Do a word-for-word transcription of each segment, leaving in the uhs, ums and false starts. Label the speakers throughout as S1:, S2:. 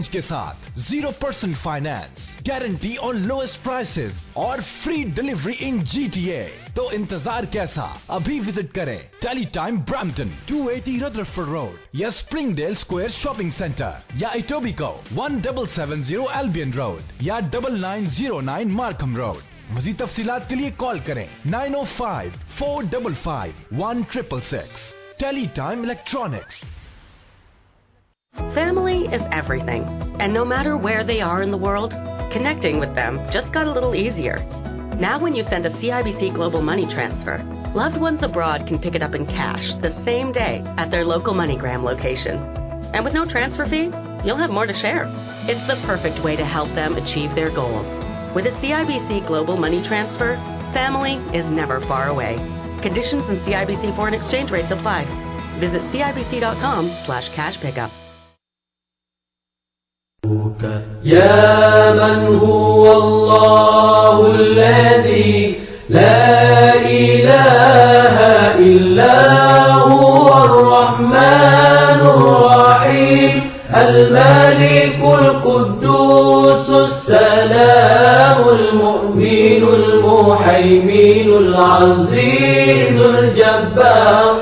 S1: के साथ zero percent finance, guarantee on lowest prices और फ्री डिलीवरी इन जीटीए। तो इंतजार कैसा, अभी विजिट करें Tele Time Brampton two eighty Rutherford road या स्प्रिंगडेल स्क्वायर शॉपिंग सेंटर या Etobicoke one double seven zero Albion road या double nine zero nine Markham road. मज़ीद तफसीलात के लिए कॉल करें nine O five four double five one triple six. Tele Time electronics.
S2: Family is everything, and no matter where they are in the world, connecting with them just got a little easier. Now when you send a C I B C Global Money Transfer, loved ones abroad can pick it up in cash the same day at their local MoneyGram location. And with no transfer fee, you'll have more to share. It's the perfect way to help them achieve their goals. With a C I B C Global Money Transfer, family is never far away. Conditions and C I B C foreign exchange rates apply. Visit C I B C dot com slash cash pickup.
S3: يا من هو الله الذي لا إله إلا هو الرحمن الرحيم الملك القدوس السلام المؤمن المهيمن العزيز الجبار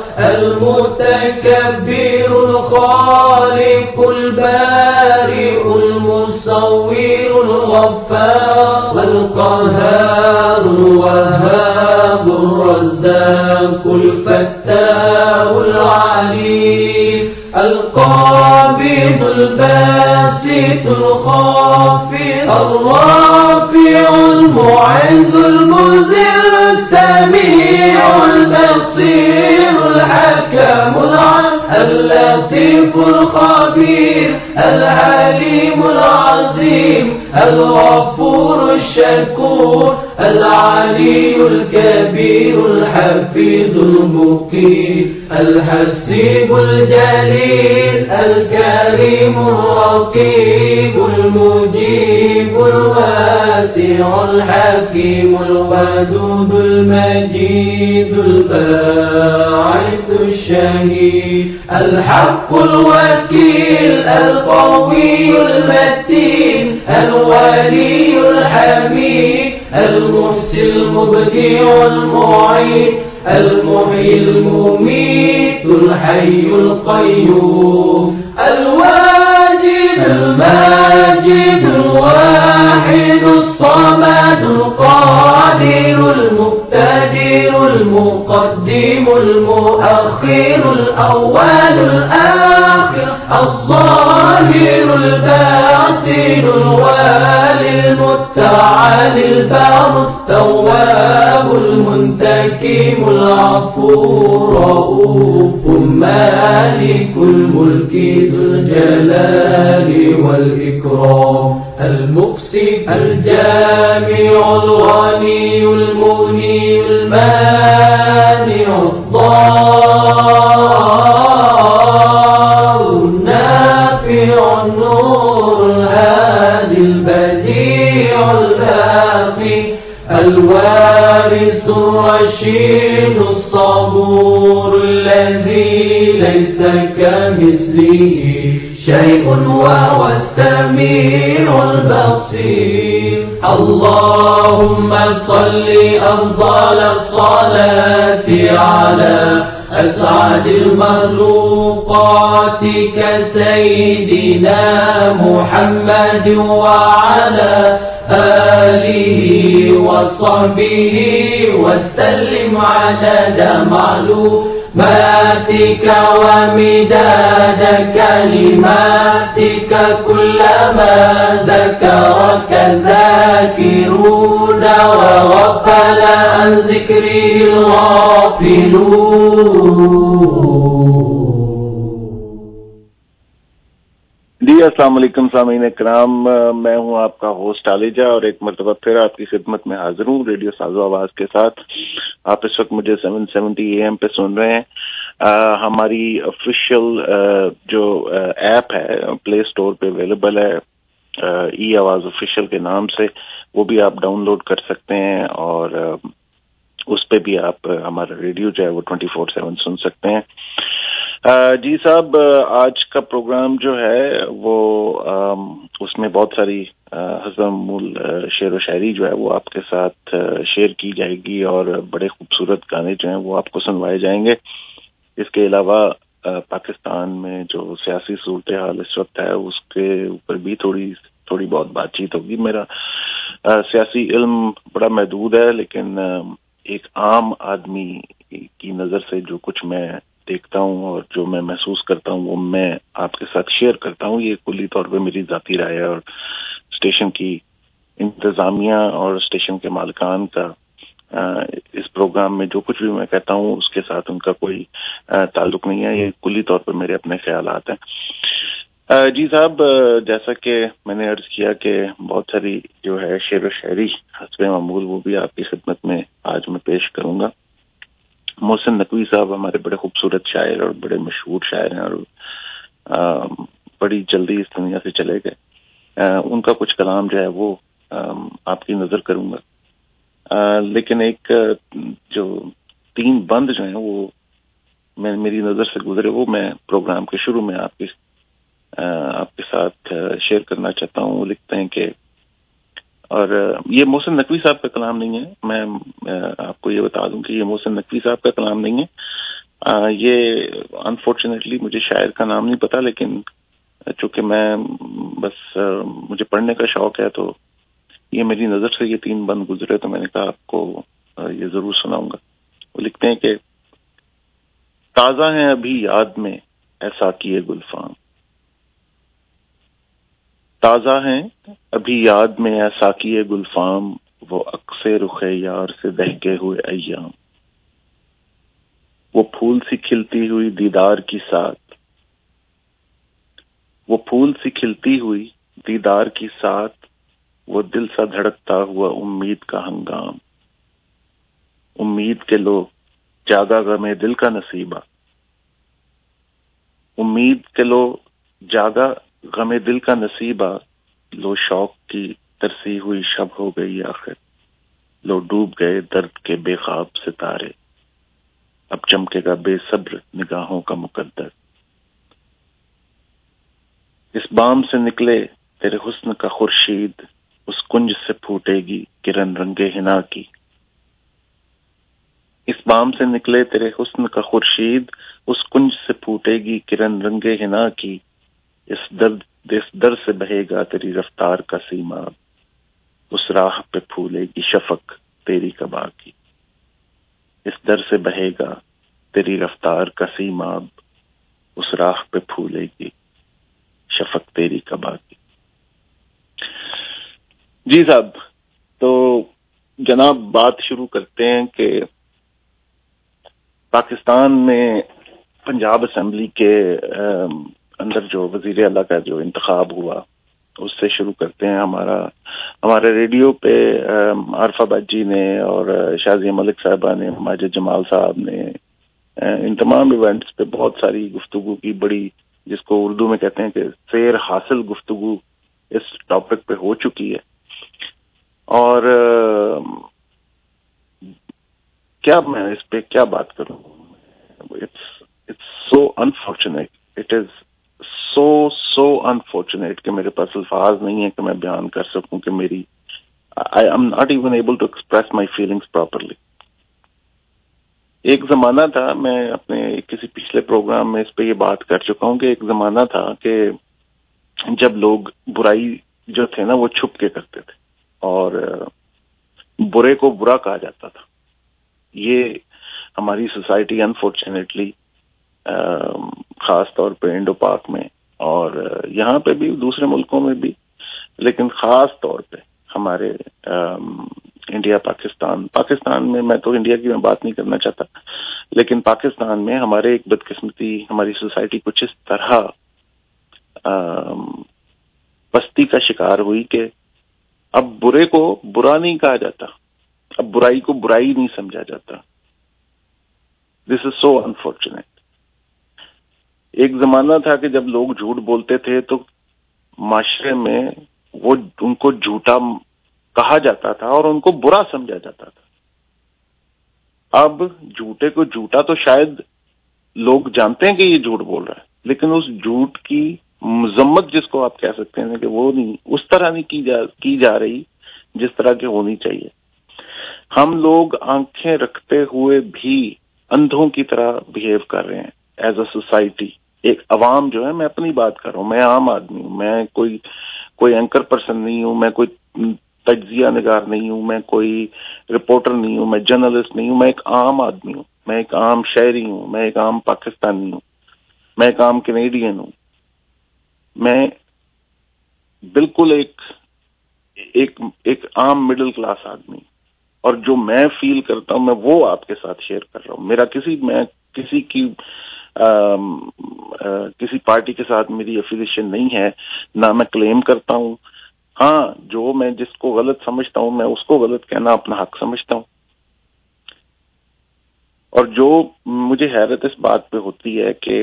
S3: المتكبر الخالق البارئ المصور الغفار القهار الوهاب الرزاق الفتاح العليم القابض الباسط الخافض الرافع المعز المذل السميع البصير الحكم العليم اللطيف الخبير العليم العظيم الغفور الشكور العلي الكبير الحفيظ المقيم الحسيب الجليل الكريم الرقيب المجيب الواسع الحكيم الودود المجيد الباعث الشهيد الحق الوكيل القوي المتين الولي الحميد المحسن المبدع المعيد المحيي المميت الحي القيوم الواجد الماجد الواحد الصمد القادر المقتدر المقدم المؤخر الأول الآخر الظاهر الباطن الوالي المتعال البر التواب المنتكم العفو رؤوف مالك الملك ذو الجلال والإكرام المقسط الجامع الغني المغني المانع الضار النافع النور الهادي البديع الباقي الوارث الرشيد الصبور الذي ليس كمثله شيء وهو السميع البصير اللهم صل أفضل الصلاة على أسعد المخلوقات كسيدنا محمد وعلى آله وصحبه وسلم عدد معلوماتك ومداد كلماتك كلما ذكرك ذاكرون وغفل عن ذكره الغافلون.
S4: जी अस्सलाम वालेकुम सामीन इकराम, मैं हूं आपका होस्ट आलिजा और एक मरतबा फिर आपकी खिदमत में हाजिर हूं रेडियो साजो आवाज के साथ। आप इस वक्त मुझे सेवन सेवेंटी ए एम पे सुन रहे हैं। आ, हमारी ऑफिशियल जो ऐप है प्ले स्टोर पे अवेलेबल है, ई आवाज ऑफिशियल के नाम से, वो भी आप डाउनलोड कर सकते हैं और उस पे भी आप हमारा रेडियो जो है वो ट्वेंटी फोर सेवन सुन सकते हैं। جی صاحب، آج کا پروگرام جو ہے وہ اس میں بہت ساری حسب معمول شعر و شاعری جو ہے وہ آپ کے ساتھ شیئر کی جائے گی، اور بڑے خوبصورت گانے جو ہیں وہ آپ کو سنوائے جائیں گے۔ اس کے علاوہ پاکستان میں جو سیاسی صورتحال اس وقت ہے اس کے اوپر بھی تھوڑی تھوڑی بہت بات چیت ہوگی۔ میرا سیاسی علم بڑا محدود ہے، لیکن ایک عام آدمی کی نظر سے جو کچھ میں دیکھتا ہوں اور جو میں محسوس کرتا ہوں وہ میں آپ کے ساتھ شیئر کرتا ہوں۔ یہ کلی طور پہ میری ذاتی رائے ہے، اور اسٹیشن کی انتظامیہ اور اسٹیشن کے مالکان کا اس پروگرام میں جو کچھ بھی میں کہتا ہوں اس کے ساتھ ان کا کوئی تعلق نہیں ہے۔ یہ کلی طور پر میرے اپنے خیالات ہیں۔ جی صاحب، جیسا کہ میں نے عرض کیا کہ بہت ساری جو ہے شعر و شاعری حسب معمول وہ بھی آپ کی خدمت میں آج میں پیش کروں گا۔ محسن نقوی صاحب ہمارے بڑے خوبصورت شاعر اور بڑے مشہور شاعر ہیں، اور بڑی جلدی اس دنیا سے چلے گئے۔ ان کا کچھ کلام جو ہے وہ آپ کی نظر کروں گا، لیکن ایک جو تین بند جو ہیں وہ میری نظر سے گزرے وہ میں پروگرام کے شروع میں آپ کی آپ کے ساتھ شیئر کرنا چاہتا ہوں۔ وہ لکھتے ہیں کہ، اور یہ محسن نقوی صاحب کا کلام نہیں ہے، میں آپ کو یہ بتا دوں کہ یہ محسن نقوی صاحب کا کلام نہیں ہے۔ یہ انفارچونیٹلی مجھے شاعر کا نام نہیں پتا، لیکن چونکہ میں بس مجھے پڑھنے کا شوق ہے تو یہ میری نظر سے یہ تین بند گزرے تو میں نے کہا آپ کو یہ ضرور سناؤں گا۔ وہ لکھتے ہیں کہ تازہ ہیں ابھی یاد میں ایسا کیے گلفام، تازہ ہیں ابھی یاد میں ایسا کیے گلفام، وہ عکس رخ یار سے دہکے ہوئے ایام، وہ پھول سی کھلتی ہوئی دیدار کی ساتھ، وہ پھول سی کھلتی ہوئی دیدار کی ساتھ، وہ دل سا دھڑکتا ہوا امید کا ہنگام، امید کے لو جاگا غم دل کا نصیبہ، امید کے لو جاگا غم دل کا نصیبہ، لو شوق کی ترسی ہوئی شب ہو گئی آخر، لو ڈوب گئے درد کے بے خواب ستارے، اب چمکے گا بے صبر نگاہوں کا مقدر، اس بام سے نکلے تیرے حسن کا خورشید، اس کنج سے پھوٹے گی کرن رنگے ہنا کی، اس بام سے نکلے تیرے حسن کا خورشید، اس کنج سے پھوٹے گی کرن رنگے ہنا کی، اس درد اس در سے بہے گا تیری رفتار کا سیماب، اس راہ پہ پھولے گی شفق تیری قبا کی، اس در سے بہے گا تیری رفتار کا سیماب، اس راہ پہ پھولے گی شفق تیری قبا کی۔ جی صاحب، تو جناب بات شروع کرتے ہیں کہ پاکستان میں پنجاب اسمبلی کے اندر جو وزیر اعلیٰ کا جو انتخاب ہوا اس سے شروع کرتے ہیں۔ ہمارا ہمارے ریڈیو پہ عارفہ باجی نے اور شازیہ ملک صاحبہ نے، ماجد جمال صاحب نے، ان تمام ایونٹس پہ بہت ساری گفتگو کی، بڑی جس کو اردو میں کہتے ہیں کہ سیر حاصل گفتگو اس ٹاپک پہ ہو چکی ہے۔ اور کیا میں اس پہ کیا بات کروں، it's it's so unfortunate, it is so so unfortunate کہ میرے پاس الفاظ نہیں ہے کہ میں بیان کر سکوں کہ میری I am not even able to express my feelings properly. ایک زمانہ تھا، میں اپنے کسی پچھلے پروگرام میں اس پہ یہ بات کر چکا ہوں کہ ایک زمانہ تھا کہ جب لوگ برائی جو تھے نا وہ چھپ کے کرتے تھے اور برے کو برا کہا جاتا تھا۔ یہ ہماری سوسائٹی انفارچونیٹلی خاص طور پہ انڈو پاک میں اور یہاں پہ بھی دوسرے ملکوں میں بھی، لیکن خاص طور پہ ہمارے انڈیا پاکستان پاکستان میں، میں تو انڈیا کی میں بات نہیں کرنا چاہتا، لیکن پاکستان میں ہمارے ایک بدقسمتی ہماری سوسائٹی کچھ اس طرح پستی کا شکار ہوئی کہ اب برے کو برا نہیں کہا جاتا، اب برائی کو برائی نہیں سمجھا جاتا۔ This is so unfortunate. ایک زمانہ تھا کہ جب لوگ جھوٹ بولتے تھے تو معاشرے میں وہ ان کو جھوٹا کہا جاتا تھا اور ان کو برا سمجھا جاتا تھا۔ اب جھوٹے کو جھوٹا تو شاید لوگ جانتے ہیں کہ یہ جھوٹ بول رہا ہے، لیکن اس جھوٹ کی مذمت جس کو آپ کہہ سکتے ہیں کہ وہ نہیں اس طرح نہیں کی جا کی جا رہی جس طرح کی ہونی چاہیے. ہم لوگ آنکھیں رکھتے ہوئے بھی اندھوں کی طرح بہیو کر رہے ہیں ایز اے سوسائٹی. ایک عوام جو ہے، میں اپنی بات کر رہا ہوں، میں عام آدمی ہوں، میں کوئی کوئی اینکر پرسن نہیں ہوں، میں کوئی تجزیہ نگار نہیں ہوں، میں کوئی رپورٹر نہیں ہوں، میں جرنلسٹ نہیں ہوں، میں ایک عام آدمی ہوں، میں ایک عام شہری ہوں، میں ایک عام پاکستانی ہوں، میں ایک عام کینیڈین ہوں. میں بالکل ایک ایک ایک عام مڈل کلاس آدمی، اور جو میں فیل کرتا ہوں میں وہ آپ کے ساتھ شیئر کر رہا ہوں. میرا کسی میں کسی کی آ, آ, کسی پارٹی کے ساتھ میری افیلیشن نہیں ہے، نہ میں کلیم کرتا ہوں. ہاں، جو میں جس کو غلط سمجھتا ہوں میں اس کو غلط کہنا اپنا حق سمجھتا ہوں. اور جو مجھے حیرت اس بات پہ ہوتی ہے کہ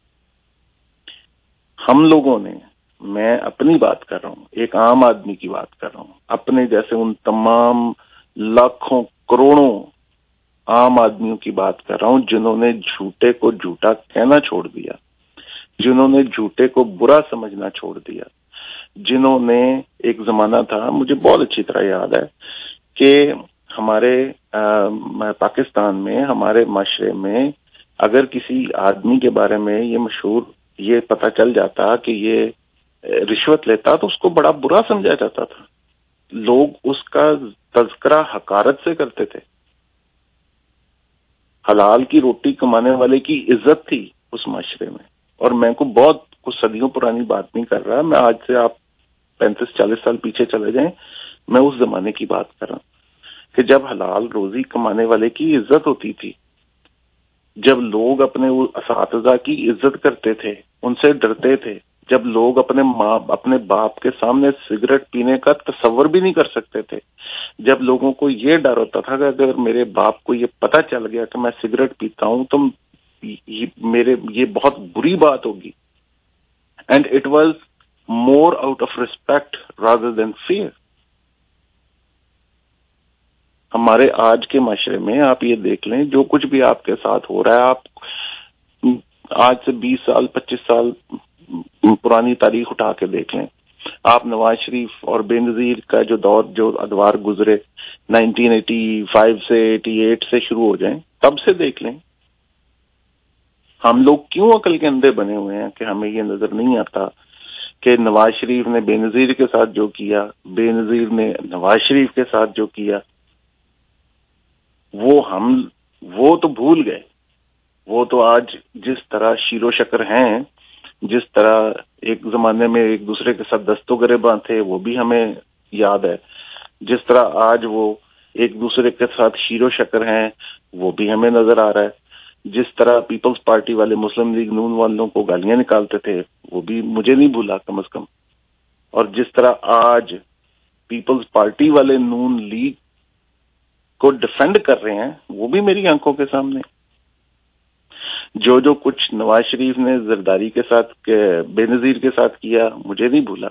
S4: ہم لوگوں نے، میں اپنی بات کر رہا ہوں، ایک عام آدمی کی بات کر رہا ہوں، اپنے جیسے ان تمام لاکھوں کروڑوں عام آدمیوں کی بات کر رہا ہوں جنہوں نے جھوٹے کو جھوٹا کہنا چھوڑ دیا، جنہوں نے جھوٹے کو برا سمجھنا چھوڑ دیا، جنہوں نے ایک زمانہ تھا، مجھے بہت اچھی طرح یاد ہے کہ ہمارے پاکستان میں، ہمارے معاشرے میں اگر کسی آدمی کے بارے میں یہ مشہور یہ پتہ چل جاتا کہ یہ رشوت لیتا تو اس کو بڑا برا سمجھا جاتا تھا. لوگ اس کا تذکرہ حقارت سے کرتے تھے. حلال کی روٹی کمانے والے کی عزت تھی اس معاشرے میں. اور میں کو بہت کچھ صدیوں پرانی بات نہیں کر رہا، میں آج سے آپ پینتیس چالیس سال پیچھے چلے جائیں، میں اس زمانے کی بات کر رہا ہوں کہ جب حلال روزی کمانے والے کی عزت ہوتی تھی، جب لوگ اپنے اساتذہ کی عزت کرتے تھے، ان سے ڈرتے تھے، جب لوگ اپنے ماں اپنے باپ کے سامنے سگریٹ پینے کا تصور بھی نہیں کر سکتے تھے، جب لوگوں کو یہ ڈر ہوتا تھا کہ اگر میرے باپ کو یہ پتہ چل گیا کہ میں سگریٹ پیتا ہوں تو یہ میرے یہ بہت بری بات ہوگی. And it was more out of respect rather than fear. ہمارے آج کے معاشرے میں آپ یہ دیکھ لیں، جو کچھ بھی آپ کے ساتھ ہو رہا ہے، آپ آج سے بیس سال پچیس سال پرانی تاریخ اٹھا کے دیکھ لیں. آپ نواز شریف اور بے نظیر کا جو دور، جو ادوار گزرے نائنٹین ایٹی فائیو سے ایٹی ایٹ سے شروع ہو جائیں، تب سے دیکھ لیں. ہم لوگ کیوں عقل کے اندھے بنے ہوئے ہیں کہ ہمیں یہ نظر نہیں آتا کہ نواز شریف نے بے نظیر کے ساتھ جو کیا، بے نظیر نے نواز شریف کے ساتھ جو کیا، وہ ہم وہ تو بھول گئے. وہ تو آج جس طرح شیر و شکر ہیں، جس طرح ایک زمانے میں ایک دوسرے کے ساتھ دست و گریباں تھے، وہ بھی ہمیں یاد ہے. جس طرح آج وہ ایک دوسرے کے ساتھ شیر و شکر ہیں، وہ بھی ہمیں نظر آ رہا ہے. جس طرح پیپلز پارٹی والے مسلم لیگ نون والوں کو گالیاں نکالتے تھے، وہ بھی مجھے نہیں بھولا کم از کم. اور جس طرح آج پیپلز پارٹی والے نون لیگ کو ڈیفینڈ کر رہے ہیں، وہ بھی میری آنکھوں کے سامنے. جو جو کچھ نواز شریف نے زرداری کے ساتھ، بے نظیر کے ساتھ کیا، مجھے نہیں بھولا.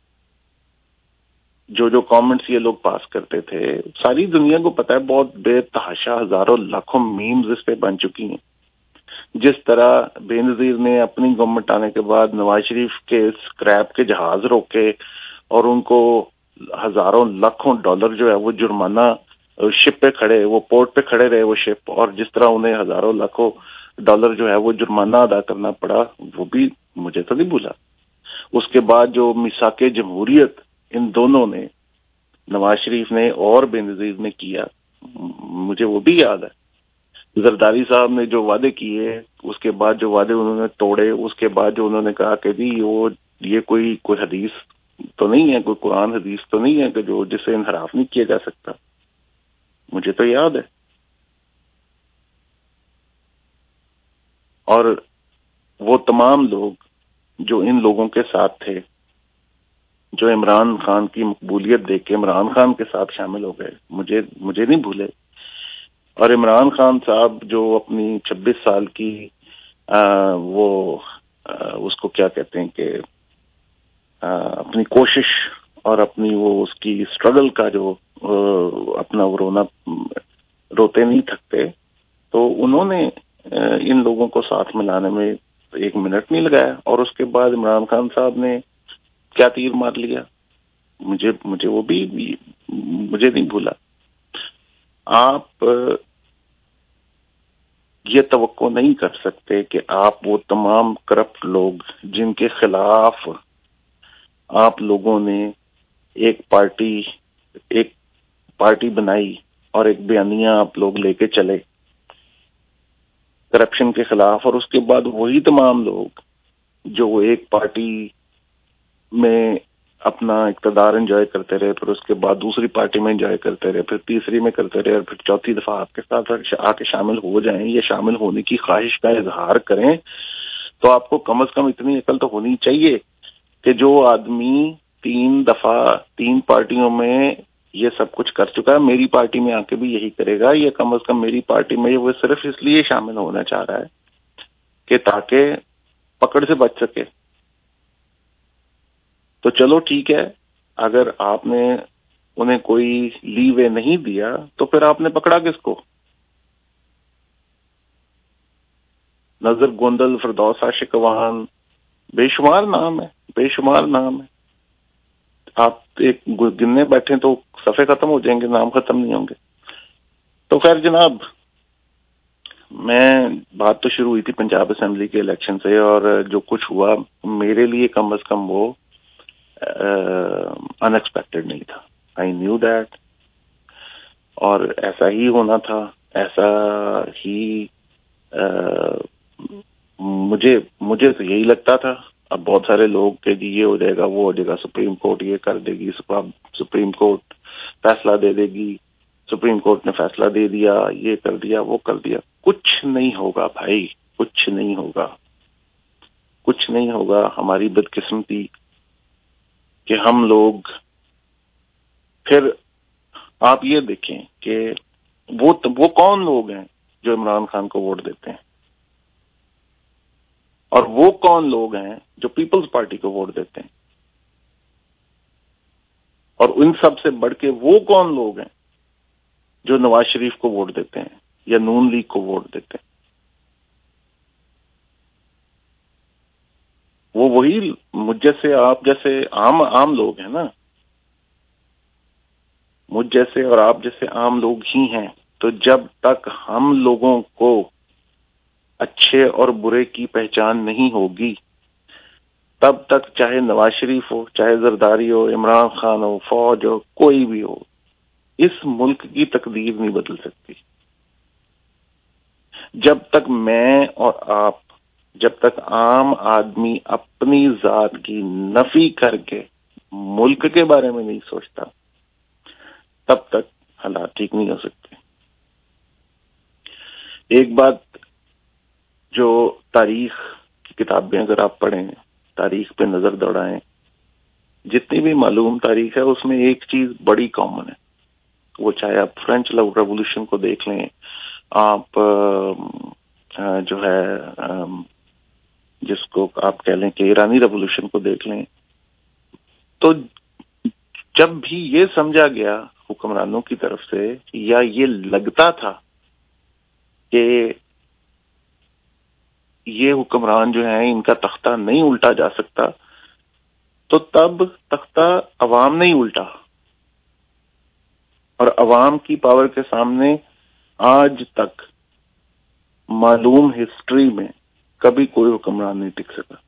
S4: جو جو کامنٹس یہ لوگ پاس کرتے تھے، ساری دنیا کو پتا ہے، بہت بے تحاشا ہزاروں لاکھوں میمز اس پہ بن چکی ہیں. جس طرح بے نظیر نے اپنی گورنمنٹ آنے کے بعد نواز شریف کے اسکریپ کے جہاز روکے اور ان کو ہزاروں لاکھوں ڈالر جو ہے وہ جرمانہ شپ پہ کھڑے، وہ پورٹ پہ کھڑے رہے وہ شپ، اور جس طرح انہیں ہزاروں لاکھوں ڈالر جو ہے وہ جرمانہ ادا کرنا پڑا، وہ بھی مجھے تو نہیں بھولا. اس کے بعد جو میثاق جمہوریت ان دونوں نے، نواز شریف نے اور بے نظیر نے کیا، مجھے وہ بھی یاد ہے. زرداری صاحب نے جو وعدے کیے، اس کے بعد جو وعدے انہوں نے توڑے، اس کے بعد جو انہوں نے کہا کہ جی وہ یہ کوئی کوئی حدیث تو نہیں ہے، کوئی قرآن حدیث تو نہیں ہے کہ جو جسے انحراف نہیں کیا جا سکتا، مجھے تو یاد ہے. اور وہ تمام لوگ جو ان لوگوں کے ساتھ تھے، جو عمران خان کی مقبولیت دیکھ کے عمران خان کے ساتھ شامل ہو گئے، مجھے مجھے نہیں بھولے. اور عمران خان صاحب جو اپنی چھبیس سال کی آ, وہ آ, اس کو کیا کہتے ہیں کہ آ, اپنی کوشش اور اپنی وہ اس کی اسٹرگل کا جو آ, اپنا وہ رونا روتے نہیں تھکتے، تو انہوں نے ان لوگوں کو ساتھ ملانے میں ایک منٹ نہیں لگایا، اور اس کے بعد عمران خان صاحب نے کیا تیر مار لیا، مجھے مجھے وہ بھی مجھے نہیں بھولا۔ آپ یہ توقع نہیں کر سکتے کہ آپ وہ تمام کرپٹ لوگ جن کے خلاف آپ لوگوں نے ایک پارٹی ایک پارٹی بنائی اور ایک بیانیہ آپ لوگ لے کے چلے کرپشن کے خلاف، اور اس کے بعد وہی تمام لوگ جو ایک پارٹی میں اپنا اقتدار انجوائے کرتے رہے، پھر اس کے بعد دوسری پارٹی میں انجوائے کرتے رہے، پھر تیسری میں کرتے رہے، اور پھر چوتھی دفعہ آپ کے ساتھ آ کے شامل ہو جائیں یا شامل ہونے کی خواہش کا اظہار کریں، تو آپ کو کم از کم اتنی عقل تو ہونی چاہیے کہ جو آدمی تین دفعہ تین پارٹیوں میں یہ سب کچھ کر چکا ہے، میری پارٹی میں آ کے بھی یہی کرے گا، یا کم از کم میری پارٹی میں وہ صرف اس لیے شامل ہونا چاہ رہا ہے کہ تاکہ پکڑ سے بچ سکے۔ تو چلو ٹھیک ہے، اگر آپ نے انہیں کوئی لیوے نہیں دیا تو پھر آپ نے پکڑا کس کو؟ نظر گوندل، فردوس عاشقوان، بے شمار نام ہے، بے شمار نام ہے۔ آپ ایک گننے بیٹھیں تو صفحے ختم ہو جائیں گے، نام ختم نہیں ہوں گے۔ تو خیر جناب، میں بات تو شروع ہوئی تھی پنجاب اسمبلی کے الیکشن سے، اور جو کچھ ہوا میرے لیے کم از کم وہ ان ایکسپیکٹڈ نہیں تھا۔ آئی نیو دیٹ، اور ایسا ہی ہونا تھا، ایسا ہی مجھے مجھے تو یہی لگتا تھا۔ اب بہت سارے لوگ کہ جی یہ ہو جائے گا، وہ ہو جائے گا، سپریم کورٹ یہ کر دے گی، سپریم کورٹ فیصلہ دے دے گی، سپریم کورٹ نے فیصلہ دے دیا، یہ کر دیا، وہ کر دیا۔ کچھ نہیں ہوگا بھائی، کچھ نہیں ہوگا، کچھ نہیں ہوگا۔ ہماری بدقسمتی کہ ہم لوگ پھر آپ یہ دیکھیں کہ وہ وہ کون لوگ ہیں جو عمران خان کو ووٹ دیتے ہیں، اور وہ کون لوگ ہیں جو پیپلز پارٹی کو ووٹ دیتے ہیں، اور ان سب سے بڑھ کے وہ کون لوگ ہیں جو نواز شریف کو ووٹ دیتے ہیں یا نون لیگ کو ووٹ دیتے ہیں۔ وہ وہی مجھ جیسے آپ جیسے عام عام لوگ ہیں نا، مجھ جیسے اور آپ جیسے عام لوگ ہی ہیں۔ تو جب تک ہم لوگوں کو اچھے اور برے کی پہچان نہیں ہوگی، تب تک چاہے نواز شریف ہو، چاہے زرداری ہو، عمران خان ہو، فوج ہو، کوئی بھی ہو، اس ملک کی تقدیر نہیں بدل سکتی۔ جب تک میں اور آپ، جب تک عام آدمی اپنی ذات کی نفی کر کے ملک کے بارے میں نہیں سوچتا، تب تک حالات ٹھیک نہیں ہو سکتے۔ ایک بات جو تاریخ کی کتابیں اگر آپ پڑھیں، تاریخ پہ نظر دوڑائیں، جتنی بھی معلوم تاریخ ہے اس میں ایک چیز بڑی کامن ہے، وہ چاہے آپ فرینچ ریولوشن کو دیکھ لیں، آپ جو ہے جس کو آپ کہہ لیں کہ ایرانی ریولوشن کو دیکھ لیں، تو جب بھی یہ سمجھا گیا حکمرانوں کی طرف سے یا یہ لگتا تھا کہ یہ حکمران جو ہیں ان کا تختہ نہیں الٹا جا سکتا، تو تب تختہ عوام نہیں الٹا، اور عوام کی پاور کے سامنے آج تک معلوم ہسٹری میں کبھی کوئی حکمران نہیں ٹک سکا۔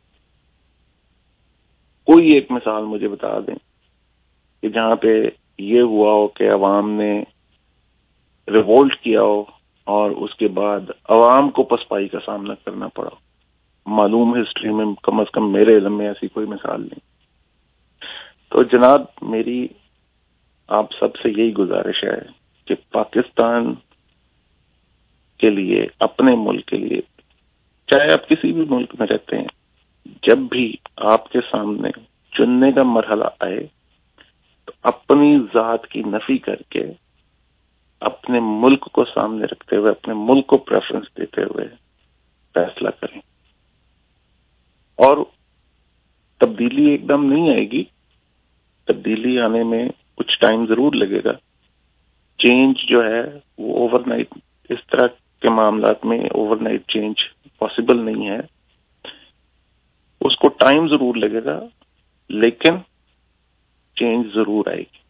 S4: کوئی ایک مثال مجھے بتا دیں کہ جہاں پہ یہ ہوا ہو کہ عوام نے ریوولٹ کیا ہو اور اس کے بعد عوام کو پسپائی کا سامنا کرنا پڑا۔ معلوم ہسٹری میں کم از کم میرے علم میں ایسی کوئی مثال نہیں۔ تو جناب، میری آپ سب سے یہی گزارش ہے کہ پاکستان کے لیے، اپنے ملک کے لیے، چاہے آپ کسی بھی ملک میں رہتے ہیں، جب بھی آپ کے سامنے چننے کا مرحلہ آئے تو اپنی ذات کی نفی کر کے اپنے ملک کو سامنے رکھتے ہوئے، اپنے ملک کو پریفرنس دیتے ہوئے فیصلہ کریں۔ اور تبدیلی ایک دم نہیں آئے گی، تبدیلی آنے میں کچھ ٹائم ضرور لگے گا۔ چینج جو ہے وہ اوور نائٹ اس طرح کے معاملات میں اوور نائٹ چینج پاسبل نہیں ہے. اس کو ٹائم ضرور لگے گا لیکن چینج ضرور آئے گی.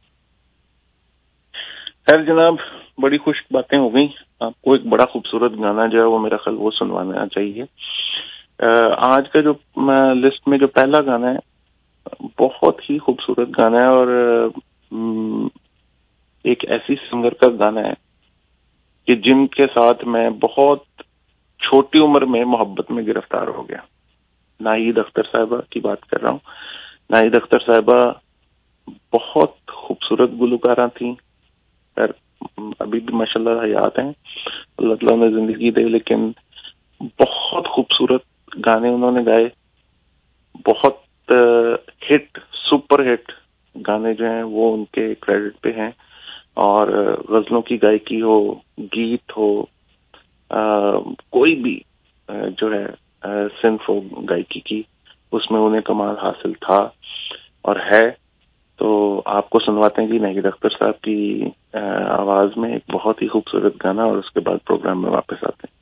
S4: خیر جناب، بڑی خوش باتیں ہو گئی. آپ کو ایک بڑا خوبصورت گانا جو ہے وہ میرا خیال وہ سنوانا چاہیے. آج کا جو لسٹ میں جو پہلا گانا ہے بہت ہی خوبصورت گانا ہے اور ایک ایسی سنگر کا گانا ہے کہ جن کے ساتھ میں بہت چھوٹی عمر میں محبت میں گرفتار ہو گیا. ناہید اختر صاحبہ کی بات کر رہا ہوں. ناہید اختر صاحبہ بہت خوبصورت گلوکارہ تھیں، ابھی بھی ماشاءاللہ حیات ہیں، اللہ تعالیٰ نے زندگی دے، لیکن بہت خوبصورت گانے انہوں نے گائے. بہت ہٹ سپر ہٹ گانے جو ہیں وہ ان کے کریڈٹ پہ ہیں. اور غزلوں کی گائیکی ہو، گیت ہو، کوئی بھی جو ہے صنف ہو گائیکی کی، اس میں انہیں کمال حاصل تھا اور ہے. تو آپ کو سنواتے ہیں جی ناہید اختر صاحب کی آواز میں ایک بہت ہی خوبصورت گانا، اور اس کے بعد پروگرام میں واپس آتے ہیں.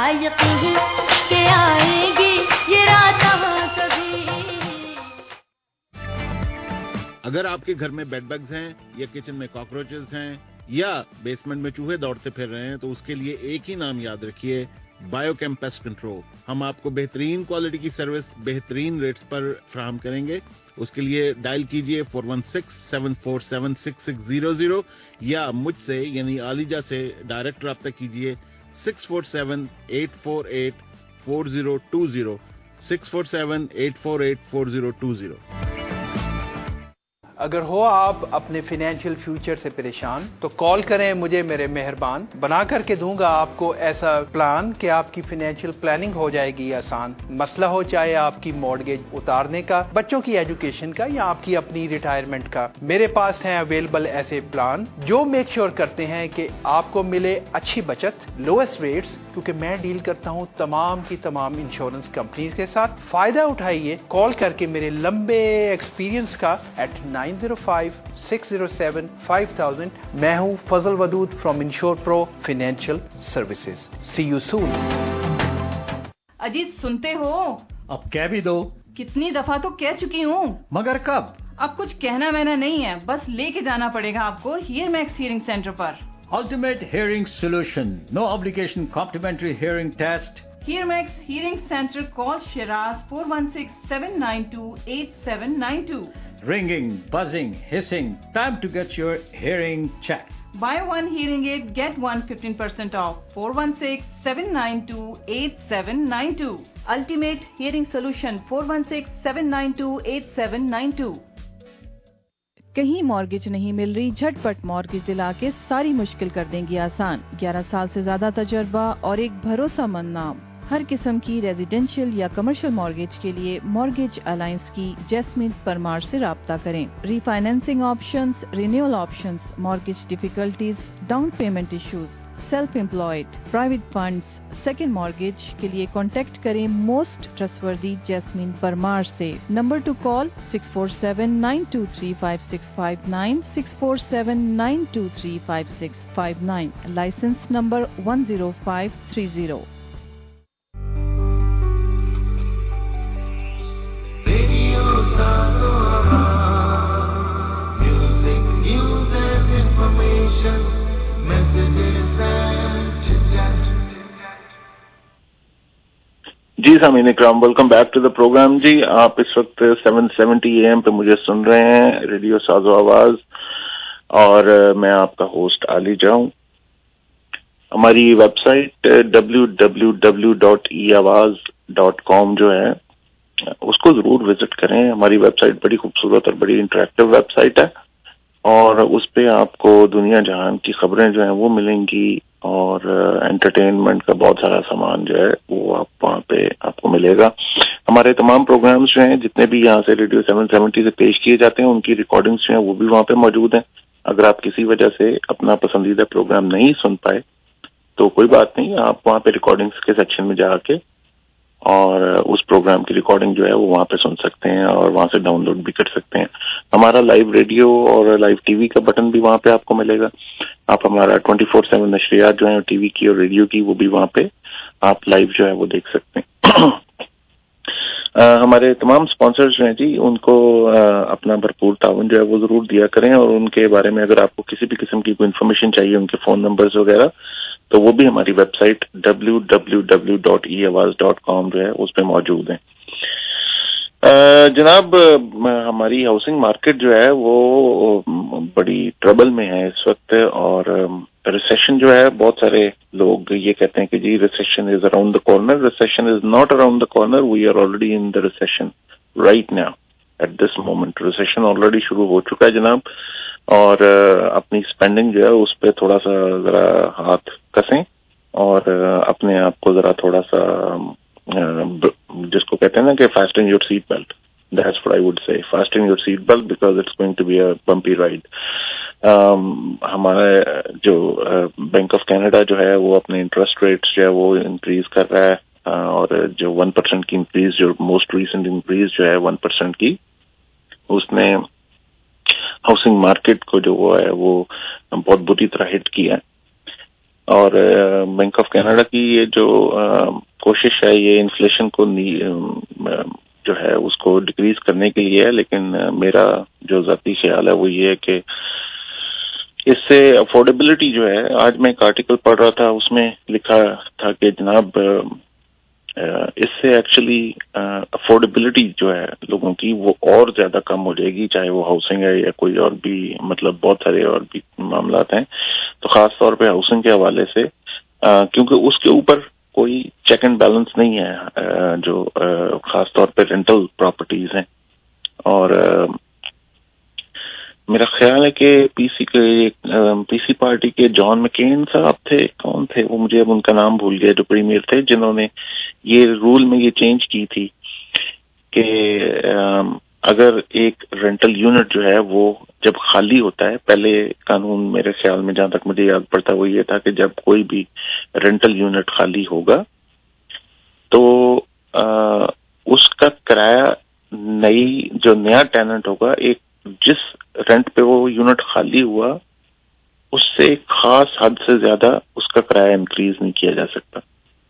S5: یقین کہ آئے گی یہ رات کبھی.
S6: اگر آپ کے گھر میں بیڈ بگز ہیں یا کچن میں کاکروچز ہیں یا بیسمنٹ میں چوہے دوڑتے پھر رہے ہیں تو اس کے لیے ایک ہی نام یاد رکھیے, بایو کیم پیسٹ کنٹرول. ہم آپ کو بہترین کوالٹی کی سروس بہترین ریٹس پر فراہم کریں گے. اس کے لیے ڈائل کیجئے four one six seven four seven six six zero zero یا مجھ سے یعنی عالیجہ سے ڈائریکٹ رابطہ کیجئے six four seven eight four eight four zero two zero six four seven eight four eight four zero two zero.
S7: اگر ہو آپ اپنے فائنینشیل فیوچر سے پریشان تو کال کریں مجھے, میرے مہربان بنا کر کے دوں گا آپ کو ایسا پلان کہ آپ کی فائنینشیل پلاننگ ہو جائے گی آسان. مسئلہ ہو چاہے آپ کی مارگیج اتارنے کا, بچوں کی ایجوکیشن کا یا آپ کی اپنی ریٹائرمنٹ کا, میرے پاس ہیں اویلیبل ایسے پلان جو میک شیور کرتے ہیں کہ آپ کو ملے اچھی بچت, لوئسٹ ریٹس, کیونکہ میں ڈیل کرتا ہوں تمام کی تمام انشورنس کمپنی کے ساتھ. فائدہ اٹھائیے کال کر کے میرے لمبے ایکسپیرینس کا eight nine zero five six zero seven five thousand. میں ہوں Fazal Wadood from Insure Pro Financial Services. See you soon.
S8: Ajit سنتے ہو؟
S1: اب کہہ بھی دو.
S8: کتنی دفعہ تو کہہ چکی ہوں.
S1: مگر کب؟
S8: اب کچھ کہنا وہنا نہیں ہے, بس لے کے جانا پڑے گا آپ کو ہیئر میکس ہیئرنگ سینٹر پر.
S1: Ultimate Hearing Solution. No obligation complimentary hearing test.
S8: Hear Max Hearing Center. Call Shiraz four one six seven nine two eight seven nine two.
S1: Ringing, buzzing, hissing. Time to get your hearing checked.
S8: Buy one hearing aid, get one fifteen percent off. four one six seven nine two eight seven nine two. Ultimate Hearing Solution. four one six seven nine two eight seven nine two.
S9: کہیں mortgage نہیں مل رہی؟ جھٹ پٹ mortgage دلا کے ساری مشکل کر دیں گی آسان. گیارہ سال سے زیادہ تجربہ اور ایک بھروسہ مند نام. ہر قسم کی ریزیڈینشیل یا کمرشل مارگیج کے لیے مارگیج الائنس کی جیسمین پرمار سے رابطہ کریں. Refinancing options, renewal options, mortgage difficulties, down payment issues, self employed, private funds, second mortgage کے لیے کانٹیکٹ کریں موسٹ ٹرسٹوردی جیسمین پرمار سے. Number to call six four seven nine two three five six five nine six four seven nine two three five six five nine. Licence number one zero five three zero.
S4: جی سامعین اکرام, welcome back to the programme. جی آپ اس وقت seven seventy A M پہ مجھے سن رہے ہیں, ریڈیو ساز و آواز, اور میں آپ کا ہوسٹ عالیجہ ہوں. ہماری website W W W dot E Awaz dot کام جو ہے اس کو ضرور وزٹ کریں. ہماری ویب سائٹ بڑی خوبصورت اور بڑی انٹریکٹیو ویب سائٹ ہے, اور اس پہ آپ کو دنیا جہان کی خبریں جو ہیں وہ ملیں گی, اور انٹرٹینمنٹ کا بہت سارا سامان جو ہے وہ آپ وہاں پہ آپ کو ملے گا. ہمارے تمام پروگرامز جو ہیں جتنے بھی یہاں سے ریڈیو سیون سیونٹی سے پیش کیے جاتے ہیں ان کی ریکارڈنگز جو ہیں وہ بھی وہاں پہ موجود ہیں. اگر آپ کسی وجہ سے اپنا پسندیدہ پروگرام نہیں سن پائے تو کوئی بات نہیں, آپ وہاں پہ ریکارڈنگز کے سیکشن میں جا کے اور اس پروگرام کی ریکارڈنگ جو ہے وہ وہاں پہ سن سکتے ہیں اور وہاں سے ڈاؤن لوڈ بھی کر سکتے ہیں. ہمارا لائیو ریڈیو اور لائیو ٹی وی کا بٹن بھی وہاں پہ آپ کو ملے گا. آپ ہمارا ٹوئنٹی فور سیون نشریات جو ہیں ٹی وی کی اور ریڈیو کی وہ بھی وہاں پہ آپ لائیو جو ہے وہ دیکھ سکتے ہیں. ہمارے تمام اسپانسرز جو ہیں جی ان کو اپنا بھرپور تعاون جو ہے وہ ضرور دیا کریں, اور ان کے بارے میں اگر آپ کو کسی بھی قسم کی کوئی انفارمیشن چاہیے, ان کے فون نمبرز وغیرہ, تو وہ بھی ہماری website W W W dot E Awaz dot کام جو ہے اس پہ موجود ہیں. جناب ہماری ہاؤسنگ مارکیٹ جو ہے وہ بڑی ٹربل میں ہے اس وقت, اور ریسیشن جو ہے بہت سارے لوگ یہ کہتے ہیں کہ جی recession is around the corner. Recession is not around the corner, we are already in the recession right now at this moment. Recession already شروع ہو چکا ہے جناب, اور اپنی اسپینڈنگ جو ہے اس پہ تھوڑا سا ذرا ہاتھ کسیں اور اپنے آپ کو ذرا تھوڑا سا جس کو کہتے ہیں نا کہ fasten your seat belt. That's what I would say. Fasten your seat belt because it's going to be a bumpy ride. ہمارے جو بینک آف کینیڈا جو ہے وہ اپنے انٹرسٹ ریٹس جو ہے وہ انکریز کر رہا ہے, اور جو ون پرسینٹ کی انکریز, جو موسٹ ریسنٹ انکریز جو ہے ون پرسینٹ کی, اس نے ہاؤسنگ مارکیٹ کو جو ہے وہ بہت بری طرح ہٹ کیا ہے. اور بینک آف کینیڈا کی یہ جو کوشش ہے یہ انفلیشن کو جو ہے اس کو ڈکریز کرنے کے لیے ہے، لیکن میرا جو ذاتی خیال ہے وہ یہ ہے کہ اس سے افورڈیبلٹی جو ہے، آج میں ایک آرٹیکل پڑھ رہا تھا، اس میں لکھا تھا کہ جناب اس سے ایکچولی افورڈیبلٹی جو ہے لوگوں کی وہ اور زیادہ کم ہو جائے گی، چاہے وہ ہاؤسنگ ہے یا کوئی اور بھی، مطلب بہت سارے اور بھی معاملات ہیں، تو خاص طور پہ ہاؤسنگ کے حوالے سے، کیونکہ اس کے اوپر کوئی چیک اینڈ بیلنس نہیں ہے جو خاص طور پہ رینٹل پراپرٹیز ہیں. اور میرا خیال ہے کہ پی سی کے پی سی پارٹی کے جان مکین صاحب تھے، کون تھے وہ، مجھے اب ان کا نام بھول گیا، جو پریمیئر تھے، جنہوں نے یہ رول میں یہ چینج کی تھی کہ اگر ایک رینٹل یونٹ جو ہے وہ جب خالی ہوتا ہے، پہلے قانون میرے خیال میں جہاں تک مجھے یاد پڑتا وہ یہ تھا کہ جب کوئی بھی رینٹل یونٹ خالی ہوگا تو اس کا کرایہ نئی جو نیا ٹیننٹ ہوگا، ایک جس رینٹ پہ وہ یونٹ خالی ہوا اس سے ایک خاص حد سے زیادہ اس کا کرایہ انکریز نہیں کیا جا سکتا.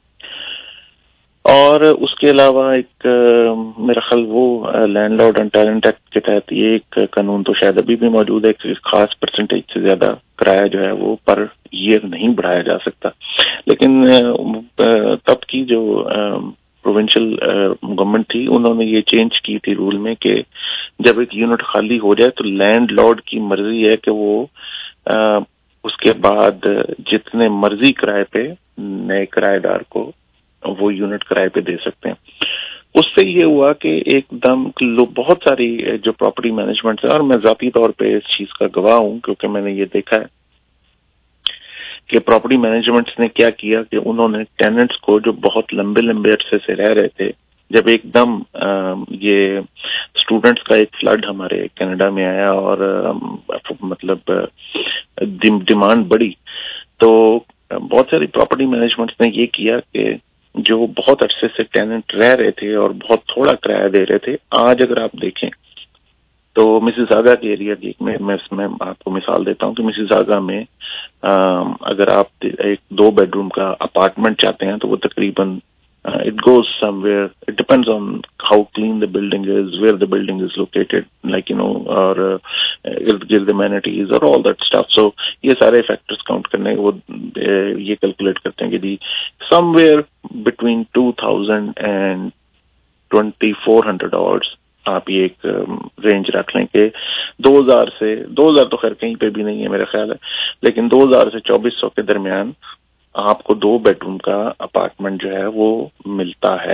S4: اور اس کے علاوہ ایک میرا خیال وہ landlord and tenant act کے تحت یہ ایک قانون تو شاید ابھی بھی موجود ہے کہ خاص پرسنٹیج سے زیادہ کرایہ جو ہے وہ پر ایئر نہیں بڑھایا جا سکتا. لیکن تب کی جو پروونشل گورنمنٹ تھی انہوں نے یہ چینج کی تھی رول میں کہ جب ایک یونٹ خالی ہو جائے تو لینڈ لارڈ کی مرضی ہے کہ وہ اس کے بعد جتنے مرضی کرائے پہ نئے کرایہ دار کو وہ یونٹ کرائے پہ دے سکتے ہیں. اس سے یہ ہوا کہ ایک دم بہت ساری جو پراپرٹی مینجمنٹ ہے، اور میں ذاتی طور پہ اس چیز کا گواہ ہوں کیونکہ میں نے یہ دیکھا ہے کہ پراپرٹی مینجمنٹس نے کیا کیا کہ انہوں نے ٹیننٹس کو جو بہت لمبے لمبے عرصے سے رہ رہے تھے، جب ایک دم یہ اسٹوڈنٹس کا ایک فلڈ ہمارے کینیڈا میں آیا اور مطلب ڈیمانڈ بڑھی، تو بہت ساری پراپرٹی مینجمنٹس نے یہ کیا کہ جو بہت عرصے سے ٹیننٹ رہ رہے تھے اور بہت تھوڑا کرایہ دے رہے تھے، آج اگر آپ دیکھیں تو مسز آگا کے ایریا کی میں میں آپ کو مثال دیتا ہوں کہ مسز آگا میں اگر آپ ایک دو بیڈ روم کا اپارٹمنٹ چاہتے ہیں تو وہ تقریباً it goes somewhere, it depends on how clean the building is, where the building is located, like you know, اور ارد گرد امینٹیز اور آل دیٹ اسٹف. سو یہ سارے فیکٹرز کاؤنٹ کرنے وہ یہ کیلکولیٹ کرتے ہیں کہ جی somewhere between two thousand and twenty four hundred hours آپ یہ ایک رینج رکھ لیں کہ دو ہزار سے دو ہزار تو خیر کہیں پہ بھی نہیں ہے میرا خیال ہے، لیکن دو ہزار سے چوبیس سو کے درمیان آپ کو دو بیڈ روم کا اپارٹمنٹ جو ہے وہ ملتا ہے.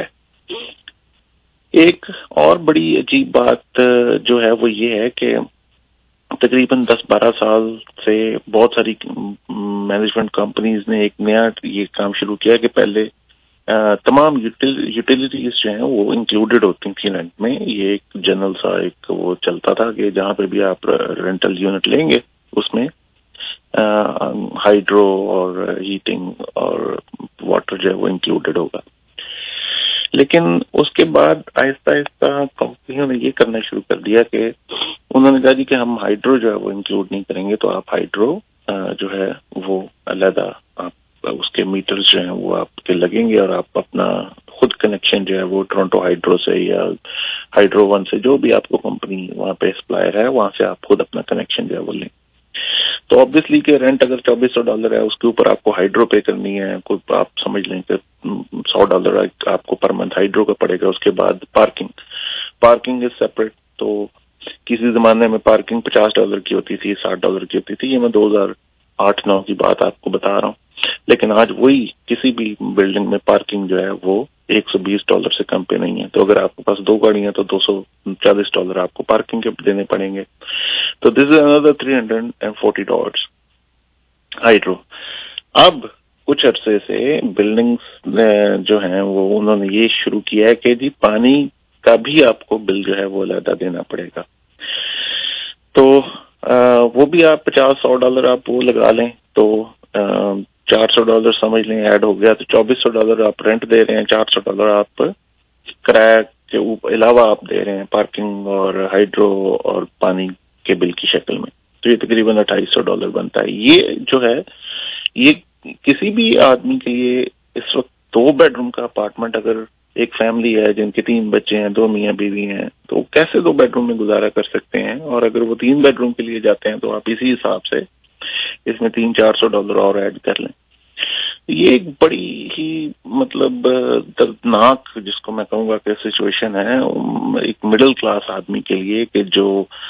S4: ایک اور بڑی عجیب بات جو ہے وہ یہ ہے کہ تقریباً دس بارہ سال سے بہت ساری مینجمنٹ کمپنیز نے ایک نیا یہ کام شروع کیا کہ پہلے تمام یوٹیلیٹیز جو ہیں وہ انکلوڈیڈ ہوتی تھیں رینٹ میں. یہ ایک جنرل سا ایک وہ چلتا تھا کہ جہاں پہ بھی آپ رینٹل یونٹ لیں گے اس میں ہائیڈرو اور ہیٹنگ اور واٹر جو ہے وہ انکلوڈیڈ ہوگا. لیکن اس کے بعد آہستہ آہستہ کمپنیوں نے یہ کرنا شروع کر دیا کہ انہوں نے کہا جی کہ ہم ہائیڈرو جو ہے وہ انکلوڈ نہیں کریں گے، تو آپ ہائیڈرو جو ہے وہ علیحدہ آپ اس کے میٹرز جو ہیں وہ آپ کے لگیں گے اور آپ اپنا خود کنیکشن جو ہے وہ ٹورنٹو ہائیڈرو سے یا ہائیڈرو ون سے جو بھی آپ کو کمپنی وہاں پہ سپلائر ہے وہاں سے آپ خود اپنا کنیکشن جو ہے وہ لیں. تو آبویسلی کہ رینٹ اگر چوبیس سو ڈالر ہے اس کے اوپر آپ کو ہائیڈرو پے کرنی ہے، کوئی آپ سمجھ لیں کہ سو ڈالر آپ کو پر منتھ ہائیڈرو کا پڑے گا. اس کے بعد پارکنگ پارکنگ از سیپریٹ. تو کسی زمانے میں پارکنگ پچاس ڈالر کی ہوتی تھی، ساٹھ ڈالر کی ہوتی تھی، یہ میں دو ہزار آٹھ نو کی بات آپ کو بتا رہا ہوں. لیکن آج وہی کسی بھی بلڈنگ میں پارکنگ جو ہے وہ ایک سو بیس ڈالر سے کم پہ نہیں ہے. تو اگر آپ کے پاس دو گاڑیاں تو دو سو چالیس ڈالر آپ کو پارکنگ کے دینے پڑیں گے. تو this is under three hundred and forty dollars hydro. اب کچھ عرصے سے بلڈنگس جو ہیں وہ انہوں نے یہ شروع کیا ہے کہ جی پانی کا بھی آپ کو بل جو ہے وہ علیحدہ دینا پڑے گا. تو وہ بھی آپ پچاس سو ڈالر آپ وہ لگا لیں تو چار سو ڈالر سمجھ لیں ایڈ ہو گیا. تو چوبیس سو ڈالر آپ رینٹ دے رہے ہیں، چار سو ڈالر آپ کرایہ کے علاوہ آپ دے رہے ہیں پارکنگ اور ہائیڈرو اور پانی کے بل کی شکل میں. تو یہ تقریباً اٹھائیس سو ڈالر بنتا ہے. یہ جو ہے یہ किसी भी आदमी के लिए इस वक्त दो बेडरूम का अपार्टमेंट, अगर एक फैमिली है जिनके तीन बच्चे हैं, दो मियाँ बीवी हैं, तो कैसे दो बेडरूम में गुजारा कर सकते हैं? और अगर वो तीन बेडरूम के लिए जाते हैं तो आप इसी हिसाब से इसमें तीन चार सौ डॉलर और ऐड कर लें। ये एक बड़ी ही मतलब दर्दनाक, जिसको मैं कहूँगा कि सिचुएशन है एक मिडिल क्लास आदमी के लिए, कि जो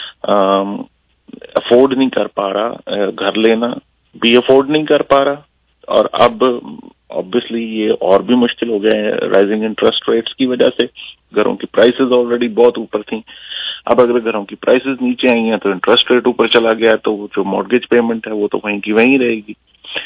S4: अफोर्ड नहीं कर पा रहा, घर लेना भी अफोर्ड नहीं कर पा रहा, और अब ऑब्वियसली ये और भी मुश्किल हो गया है राइजिंग इंटरेस्ट रेट्स की वजह से। घरों की प्राइसेस ऑलरेडी बहुत ऊपर थी, अब अगर घरों की प्राइसेस नीचे आई हैं तो इंटरेस्ट रेट ऊपर चला गया, तो जो मॉर्गेज पेमेंट है वो तो वहीं की वहीं रहेगी।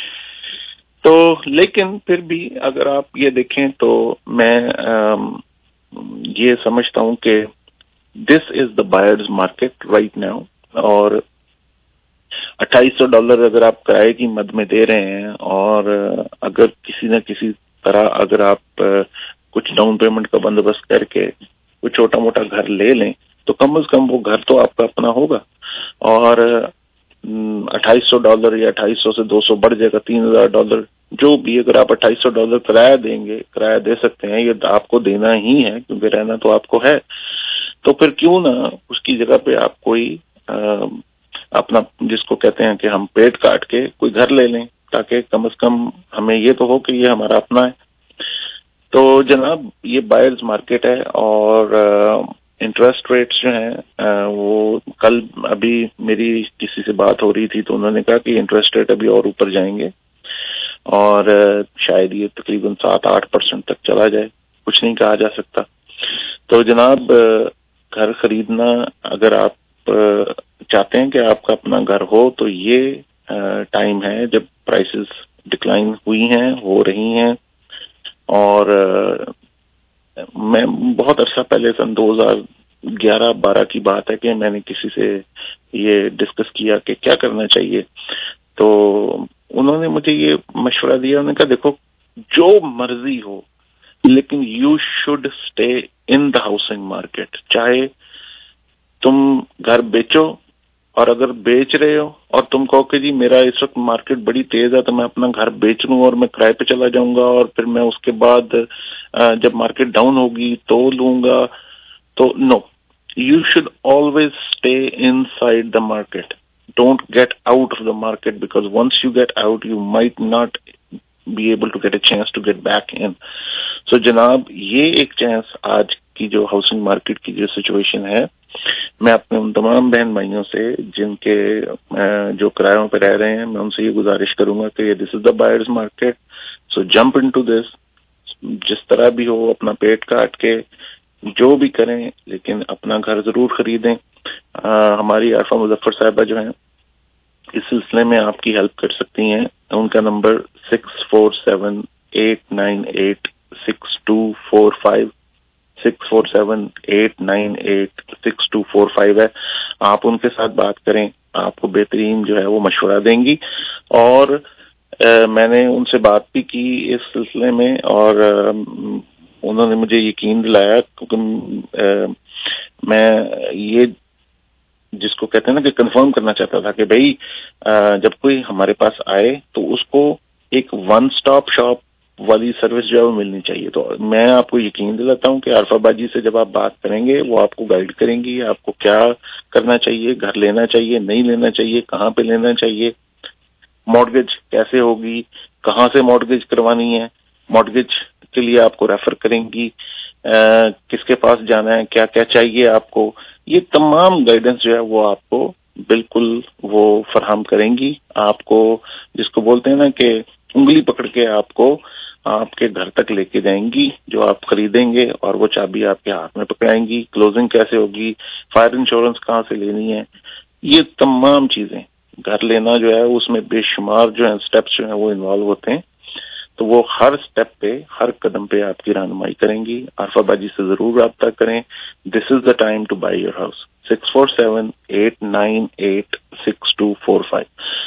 S4: तो लेकिन फिर भी अगर आप ये देखें तो मैं आम, ये समझता हूं कि this is the buyer's market right now, और अट्ठाईस सौ डॉलर अगर आप किराए की मद में दे रहे हैं, और अगर किसी न किसी तरह अगर आप कुछ डाउन पेमेंट का बंदोबस्त करके कुछ छोटा मोटा घर ले लें, तो कम से कम वो घर तो आपका अपना होगा। और अट्ठाईस सौ डॉलर या अट्ठाईस सौ से दो सौ बढ़ जाएगा, तीन हजार डॉलर जो भी, अगर आप अट्ठाईस सौ डॉलर किराया देंगे, किराया दे सकते हैं, ये आपको देना ही है क्योंकि रहना तो आपको है, तो फिर क्यों ना उसकी जगह पे आप कोई आ, अपना, जिसको कहते हैं कि हम पेट काट के कोई घर ले लें, ताकि कम से कम हमें ये तो हो कि ये हमारा अपना है। तो जनाब ये बायर्स मार्केट है, और इंटरेस्ट रेट्स जो हैं वो कल अभी मेरी किसी से बात हो रही थी तो उन्होंने कहा कि इंटरेस्ट रेट अभी और ऊपर जाएंगे, और शायद ये तकरीबन सात आठ परसेंट तक चला जाए, कुछ नहीं कहा जा सकता। तो जनाब घर खरीदना, अगर आप चाहते हैं कि आपका अपना घर हो, तो ये टाइम है जब प्राइसेस डिक्लाइन हुई हैं, हो रही हैं। और मैं बहुत अरसा पहले सन दो हज़ार ग्यारह बारह की बात है कि मैंने किसी से ये डिस्कस किया कि क्या करना चाहिए, तो उन्होंने मुझे ये मशवरा दिया, उन्होंने कहा देखो जो मर्जी हो, लेकिन you should stay in the housing market. चाहे तुम घर बेचो, और अगर बेच रहे हो और तुम कहो कि जी मेरा इस वक्त मार्केट बड़ी तेज है तो मैं अपना घर बेच लूं और मैं किराए पे चला जाऊंगा, और फिर मैं उसके बाद जब मार्केट डाउन होगी तो लूंगा, तो no, you should always stay inside the market, don't get out of the market, because once you get out you might not be able to get a chance to get back in. So जनाब ये एक chance, आज की जो housing market की जो situation है, मैं अपने उन तमाम बहन भाइयों से जिनके जो किरायों पे रह रहे हैं, मैं उनसे ये गुजारिश करूंगा कि this is the buyer's market, so jump into this. जिस तरह भी हो अपना पेट काट के जो भी करें, लेकिन अपना घर जरूर खरीदें। आ, हमारी आरफा मुजफ्फर साहिबा जो हैं इस सिलसिले में आपकी हेल्प कर सकती हैं। उनका number six four seven eight nine eight six two four five six four seven eight nine eight six two four five है। आप उनके साथ बात करें, आपको बेहतरीन जो है वो मशवरा देंगी। और आ, मैंने उनसे बात भी की इस सिलसिले में, और आ, उन्होंने मुझे यकीन दिलाया, क्योंकि मैं ये जिसको कहते हैं ना कि कंफर्म करना चाहता था कि भाई आ, जब कोई हमारे पास आए तो उसको एक वन स्टॉप शॉप वाली सर्विस जो है वो मिलनी चाहिए। तो मैं आपको यकीन दिलाता हूं कि आरफा बाजी से जब आप बात करेंगे वो आपको गाइड करेंगी, आपको क्या करना चाहिए, घर लेना चाहिए, नहीं लेना चाहिए, कहाँ पे लेना चाहिए, मॉर्गेज कैसे होगी, कहाँ से मॉर्गेज करवानी है, मॉर्गेज के लिए आपको रेफर करेंगी, आ, किसके पास जाना है, क्या क्या चाहिए आपको, ये तमाम गाइडेंस जो है वो आपको बिल्कुल वो फराहम करेंगी। आपको जिसको बोलते हैं ना कि उंगली पकड़ के आपको आपके घर तक लेके जाएंगी जो आप खरीदेंगे, और वो चाबी आपके हाथ में पकड़ाएंगी। क्लोजिंग कैसे होगी, फायर इंश्योरेंस कहाँ से लेनी है, ये तमाम चीजें, घर लेना जो है उसमें बेशुमार जो है स्टेप्स जो है वो इन्वॉल्व होते हैं। तो वो हर स्टेप पे, हर कदम पे आपकी रहनुमाई करेंगी। आरफा बाजी से जरूर रब्ता करें। This is the time to buy your house. Six four seven eight nine eight six two four five.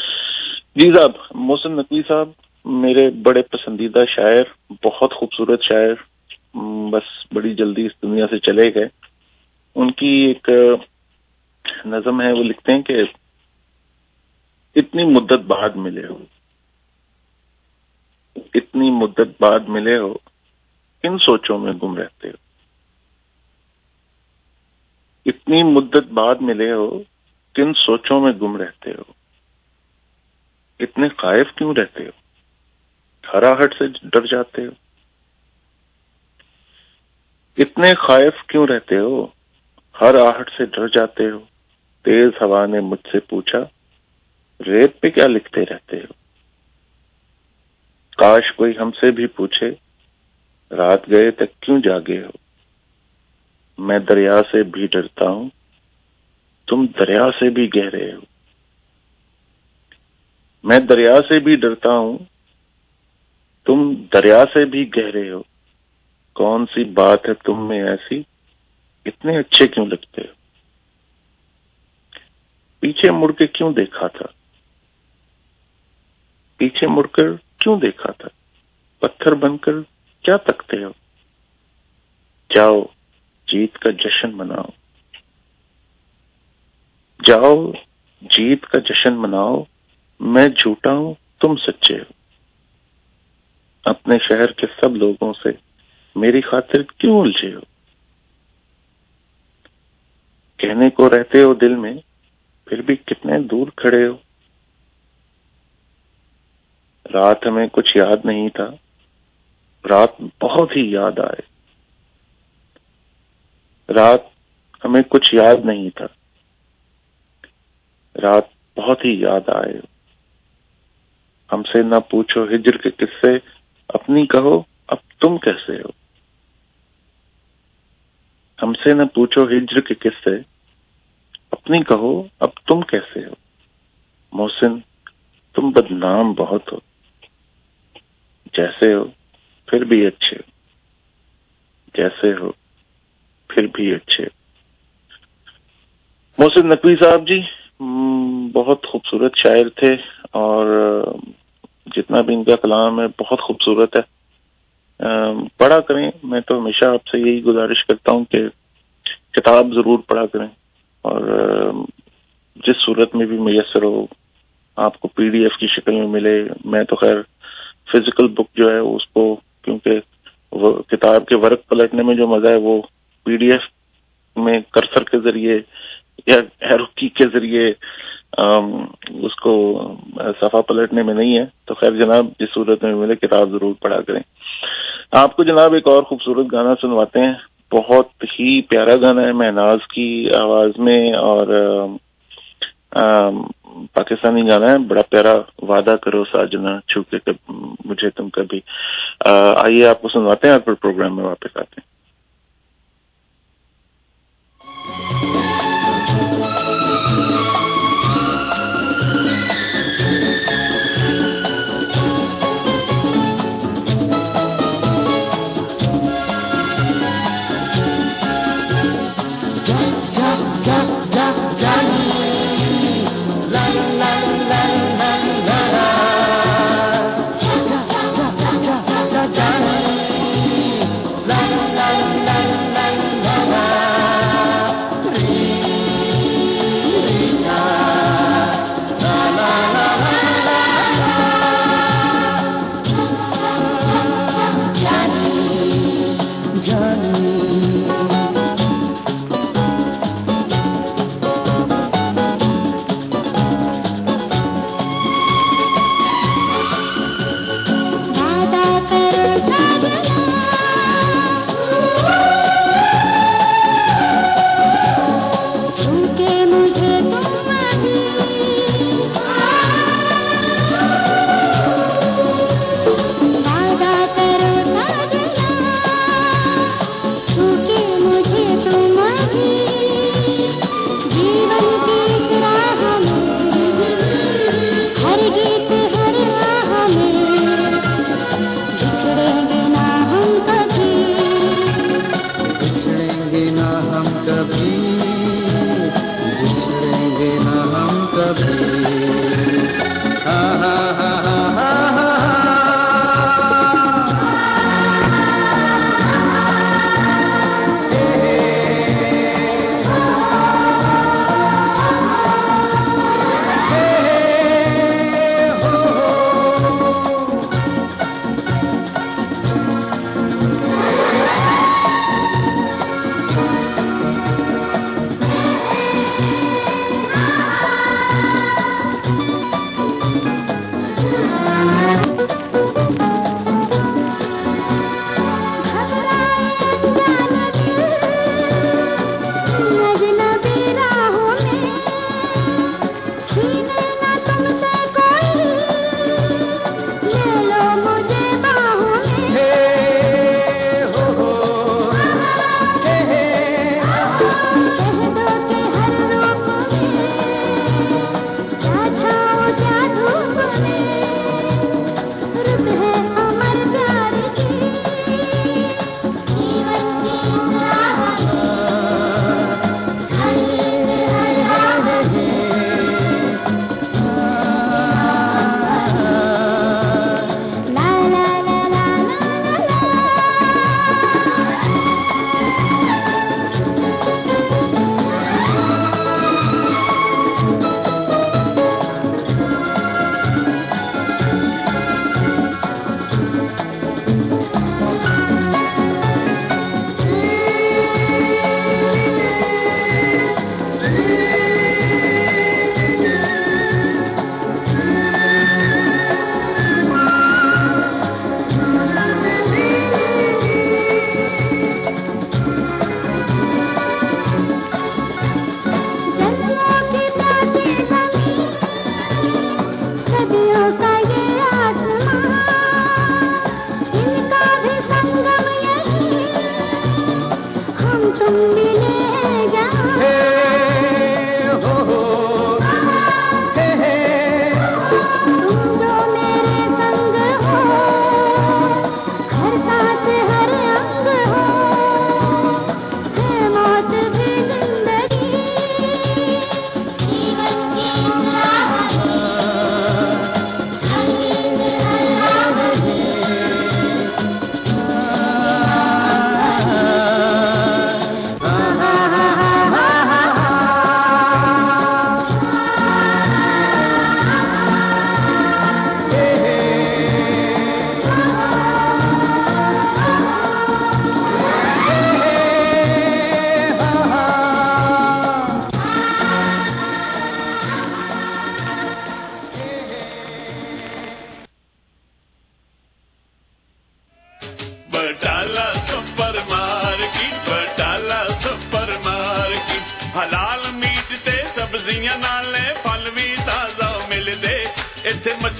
S4: जी साहब, मोहसिन नकवी साहब मेरे बड़े पसंदीदा शायर, बहुत खूबसूरत शायर, बस बड़ी जल्दी इस दुनिया से चले गए। उनकी एक नज़म है, वो लिखते हैं कि इतनी मुद्दत बाद मिले हो, اتنی مدت بعد ملے ہو، کن سوچوں میں گم رہتے ہو؟ اتنی مدت بعد ملے ہو، کن سوچوں میں گم رہتے ہو؟ اتنے خائف کیوں رہتے ہو؟ ہراہٹ سے ڈر جاتے ہو؟ اتنے خائف کیوں رہتے ہو؟ ہر آہٹ سے ڈر جاتے ہو؟ تیز ہوا نے مجھ سے پوچھا، ریت پہ کیا لکھتے رہتے ہو؟ کاش کوئی ہم سے بھی پوچھے، رات گئے تک کیوں جاگے ہو؟ میں دریا سے بھی ڈرتا ہوں، تم دریا سے بھی گہرے ہو۔ میں دریا سے بھی ڈرتا ہوں، تم دریا سے بھی گہرے ہو۔ کون سی بات ہے تم میں ایسی، اتنے اچھے کیوں لگتے ہو؟ پیچھے مڑ کے کیوں دیکھا تھا؟ پیچھے مڑ کر کیوں دیکھا تھا؟ پتھر بن کر کیا تکتے ہو؟ جاؤ جیت کا جشن مناؤ، جاؤ جیت کا جشن مناؤ۔ میں جھوٹا ہوں، تم سچے ہو۔ اپنے شہر کے سب لوگوں سے میری خاطر کیوں الجھے ہو؟ کہنے کو رہتے ہو دل میں، پھر بھی کتنے دور کھڑے ہو۔ رات ہمیں کچھ یاد نہیں تھا، رات بہت ہی یاد آئے۔ رات ہمیں کچھ یاد نہیں تھا، رات بہت ہی یاد آئے۔ ہم سے نہ پوچھو ہجر کے قصے، اپنی کہو اب تم کیسے ہو۔ ہم سے نہ پوچھو ہجر کے قصے، اپنی کہو اب تم کیسے ہو۔ محسن تم بدنام بہت ہو، جیسے ہو پھر بھی اچھے ہو، جیسے ہو پھر بھی اچھے۔ محسن نقوی صاحب جی بہت خوبصورت شاعر تھے، اور جتنا بھی ان کا کلام ہے بہت خوبصورت ہے، پڑھا کریں۔ میں تو ہمیشہ آپ سے یہی گزارش کرتا ہوں کہ کتاب ضرور پڑھا کریں، اور جس صورت میں بھی میسر ہو، آپ کو پی ڈی ایف کی شکل میں ملے۔ میں تو خیر فزیکل بک جو ہے اس کو، کیونکہ وہ کتاب کے ورق پلٹنے میں جو مزہ ہے وہ پی ڈی ایف میں کرسر کے ذریعے یا ایرو کی کے ذریعے اس کو صفحہ پلٹنے میں نہیں ہے۔ تو خیر جناب جس صورت میں ملے کتاب ضرور پڑھا کریں۔ آپ کو جناب ایک اور خوبصورت گانا سنواتے ہیں، بہت ہی پیارا گانا ہے، مہناز کی آواز میں، اور پاکستانی گانا ہے، بڑا پیارا، وعدہ کرو ساجنا چھو کے مجھے تم کبھی۔ آئیے آپ کو سنواتے ہیں اور پھر پروگرام میں واپس آتے ہیں۔
S10: La la la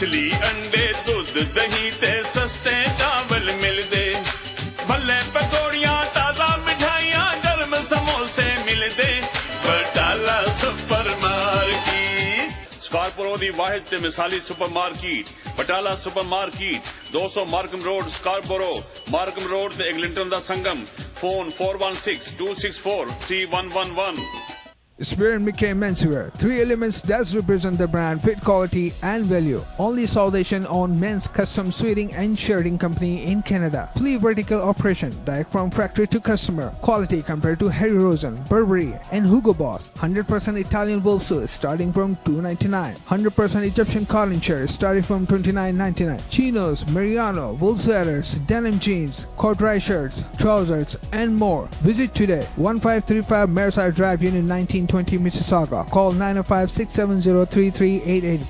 S10: مچھلی انڈے دودھ دہی تے سستے چاول مل دے بھلے پکوڑیاں تازہ مٹھائیاں گرم سموسے مل دے بٹالہ سپر مارکیٹ سکارپورو دی واحد تے مثالی supermarket Batala supermarket دو سو Markham road Scarborough Markham road تے ایگلنٹن دا سنگم phone four one six two six four three one one one.
S11: Spear and McKay Menswear, three elements that represent the brand, fit, quality and value. Only South Asian owned men's custom suiting and shirting company in Canada. Fully vertical operation, direct from factory to customer. Quality compared to Harry Rosen, Burberry and Hugo Boss. one hundred percent Italian wool suits starting from two ninety-nine. one hundred percent Egyptian cotton shirts starting from twenty-nine ninety-nine. Chinos, Mariano, wool sweaters, denim jeans, corduroy shirts, trousers and more. Visit today. fifteen thirty-five Mareside Drive, Unit nineteen twenty Mississauga. Call nine oh five, six seven zero, three three eight eight.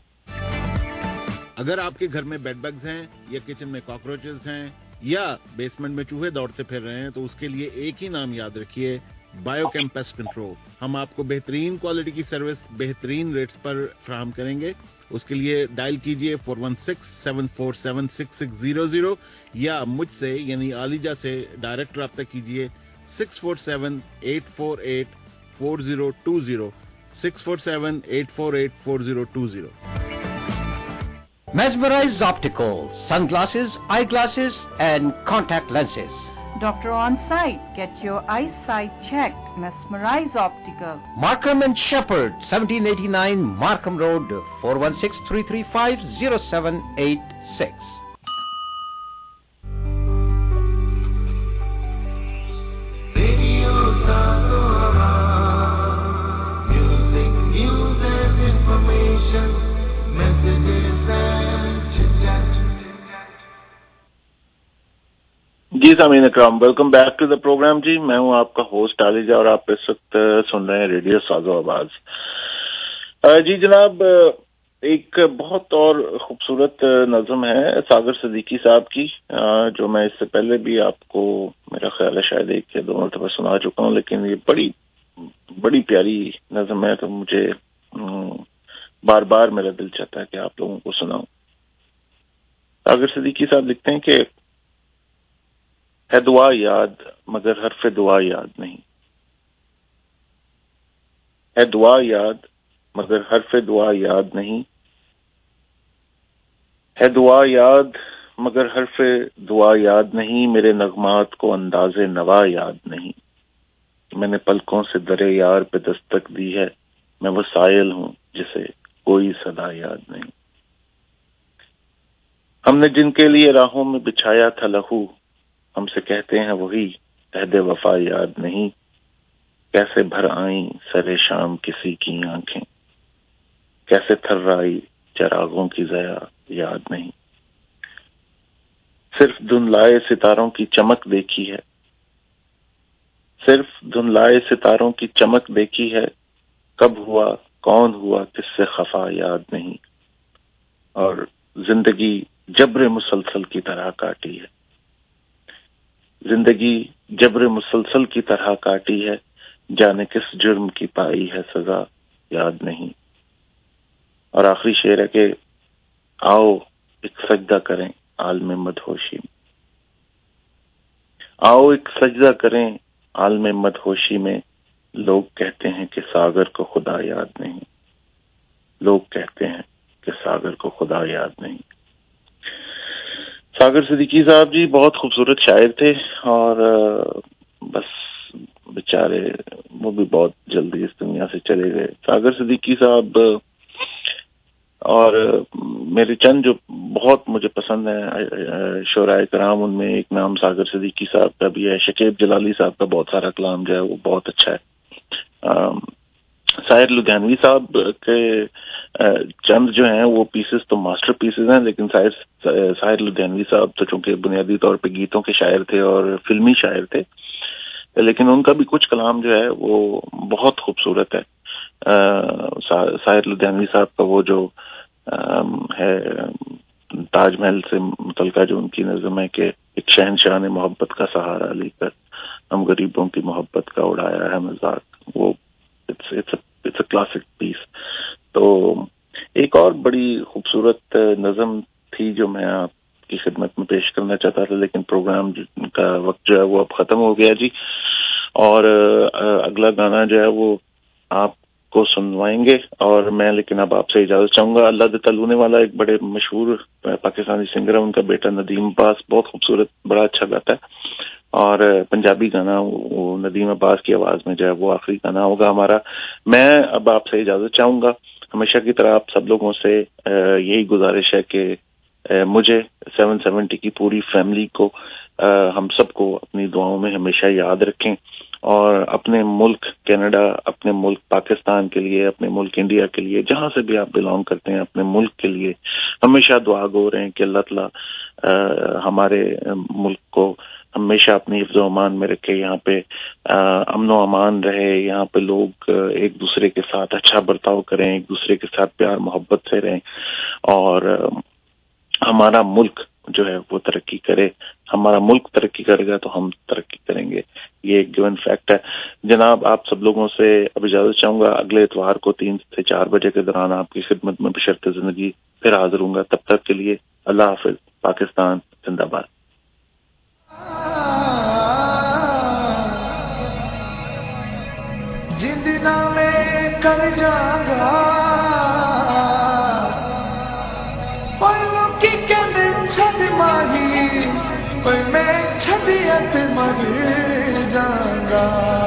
S6: اگر آپ کے گھر میں bed bugs ہیں یا kitchen میں cockroaches ہیں یا بیسمنٹ میں چوہے دوڑتے پھر رہے ہیں تو اس کے لیے ایک ہی نام یاد رکھیے، بایو کیم پیسٹ کنٹرول. ہم آپ کو بہترین کوالٹی کی سروس بہترین ریٹس پر فراہم کریں گے. اس کے لیے ڈائل کیجئے four one six seven four seven six six zero zero یا مجھ سے یعنی عالیجہ سے ڈائریکٹ رابطہ کیجئے six four seven eight four eight four zero two zero six four seven eight four eight four zero two zero.
S12: Mesmerize Optical, sunglasses, eyeglasses and contact lenses.
S8: Doctor on site. Get your eyesight checked. Mesmerize Optical.
S12: Markham and Shepherd, seventeen eighty-nine Markham Road, four one six, three three five, zero seven eight six.
S3: Radio Sazoa, music, news and information, messages and chit-chat.
S4: جی سامعین اکرام، welcome back to the programme. جی میں ہوں آپ کا host عالیجہ اور آپ اس وقت سن رہے ہیں ریڈیو سازو آواز. جی جناب، ایک بہت اور خوبصورت نظم ہے ساگر صدیقی صاحب کی، جو میں اس سے پہلے بھی آپ کو میرا خیال ہے شاید ایک یا دو مرتبہ سنا چکا ہوں، لیکن یہ بڑی بڑی پیاری نظم ہے تو مجھے بار بار میرا دل چاہتا ہے کہ آپ لوگوں کو سناؤں. ساگر صدیقی صاحب لکھتے ہیں کہ ہے دعا یاد مگر حرف دعا یاد نہیں، ہے دعا یاد مگر حرف دعا یاد نہیں، ہے دعا یاد مگر حرف دعا یاد نہیں، میرے نغمات کو انداز نوا یاد نہیں. میں نے پلکوں سے درے یار پہ دستک دی ہے، میں وہ سائل ہوں جسے کوئی صدا یاد نہیں. ہم نے جن کے لیے راہوں میں بچھایا تھا لہو، ہم سے کہتے ہیں وہی عہد وفا یاد نہیں. کیسے بھر آئیں سر شام کسی کی آنکھیں، کیسے تھرائی چراغوں کی ضیا یاد نہیں. صرف دھندلائے ستاروں کی چمک دیکھی ہے، صرف دھندلائے ستاروں کی چمک دیکھی ہے، کب ہوا کون ہوا کس سے خفا یاد نہیں. اور زندگی جبر مسلسل کی طرح کاٹی ہے، زندگی جبر مسلسل کی طرح کاٹی ہے، جانے کس جرم کی پائی ہے سزا یاد نہیں. اور آخری شعر ہے کہ آؤ ایک سجدہ کریں عالم مدہوشی میں، آؤ ایک سجدہ کریں عالم مدہوشی میں. لوگ کہتے ہیں کہ ساگر کو خدا یاد نہیں، لوگ کہتے ہیں کہ ساگر کو خدا یاد نہیں. ساگر صدیقی صاحب جی بہت خوبصورت شاعر تھے، اور بس بیچارے وہ بھی بہت جلدی اس دنیا سے چلے گئے. ساگر صدیقی صاحب اور میرے چند جو بہت مجھے پسند ہیں شعراء کرام، ان میں ایک نام ساگر صدیقی صاحب کا بھی ہے. شکیب جلالی صاحب کا بہت سارا کلام جو ہے وہ بہت اچھا ہے. ساحر لدھیانوی صاحب کے چند جو ہیں وہ پیسز تو ماسٹر پیسز ہیں، لیکن ساحر ساحر لدھیانوی صاحب تو چونکہ بنیادی طور پہ گیتوں کے شاعر تھے اور فلمی شاعر تھے، لیکن ان کا بھی کچھ کلام جو ہے وہ بہت خوبصورت ہے. ساحر لدھیانوی صاحب کا وہ جو ہے تاج محل سے متعلقہ جو ان کی نظم ہے کہ ایک شہنشاہ نے محبت کا سہارا لے کر ہم غریبوں کی محبت کا اڑایا ہے مذاق، وہ اٹس اے کلاسک پیس. تو ایک اور بڑی خوبصورت نظم تھی جو میں آپ کی خدمت میں پیش کرنا چاہتا تھا، لیکن پروگرام کا وقت جو ہے وہ اب ختم ہو گیا جی، اور اگلا گانا جو ہے وہ آپ کو سنوائیں گے اور میں لیکن اب آپ سے اجازت چاہوں گا۔ اللہ دتا لونے والا ایک بڑے مشہور پاکستانی سنگر ہے، ان کا بیٹا ندیم عباس بہت خوبصورت بڑا اچھا گاتا ہے، اور پنجابی گانا وہ ندیم عباس کی آواز میں جو ہے وہ آخری گانا ہوگا ہمارا۔ میں اب آپ سے اجازت چاہوں گا، ہمیشہ کی طرح آپ سب لوگوں سے یہی گزارش ہے کہ مجھے سیون سیونٹی کی پوری فیملی کو، ہم سب کو اپنی دعاؤں میں ہمیشہ یاد رکھیں، اور اپنے ملک کینیڈا، اپنے ملک پاکستان کے لیے، اپنے ملک انڈیا کے لیے، جہاں سے بھی آپ بلانگ کرتے ہیں، اپنے ملک کے لیے ہمیشہ دعا گو رہیں کہ اللہ تعالیٰ ہمارے ملک کو ہمیشہ اپنی حفظ و امان میں رکھے، یہاں پہ امن و امان رہے، یہاں پہ لوگ ایک دوسرے کے ساتھ اچھا برتاؤ کریں، ایک دوسرے کے ساتھ پیار محبت سے رہیں، اور ہمارا ملک جو ہے وہ ترقی کرے۔ ہمارا ملک ترقی کرے گا تو ہم ترقی کریں گے، یہ ایک گیون فیکٹ ہے۔ جناب آپ سب لوگوں سے اب اجازت چاہوں گا، اگلے اتوار کو تین سے چار بجے کے دوران آپ کی خدمت میں بشرط زندگی پھر حاضر ہوں گا۔ تب تک کے لیے اللہ حافظ، پاکستان زندہ باد۔
S3: جندنا میں کر جاگا پلوں کی کہنے چھڑ ماہی پر میں چھڑیت مر جاگا۔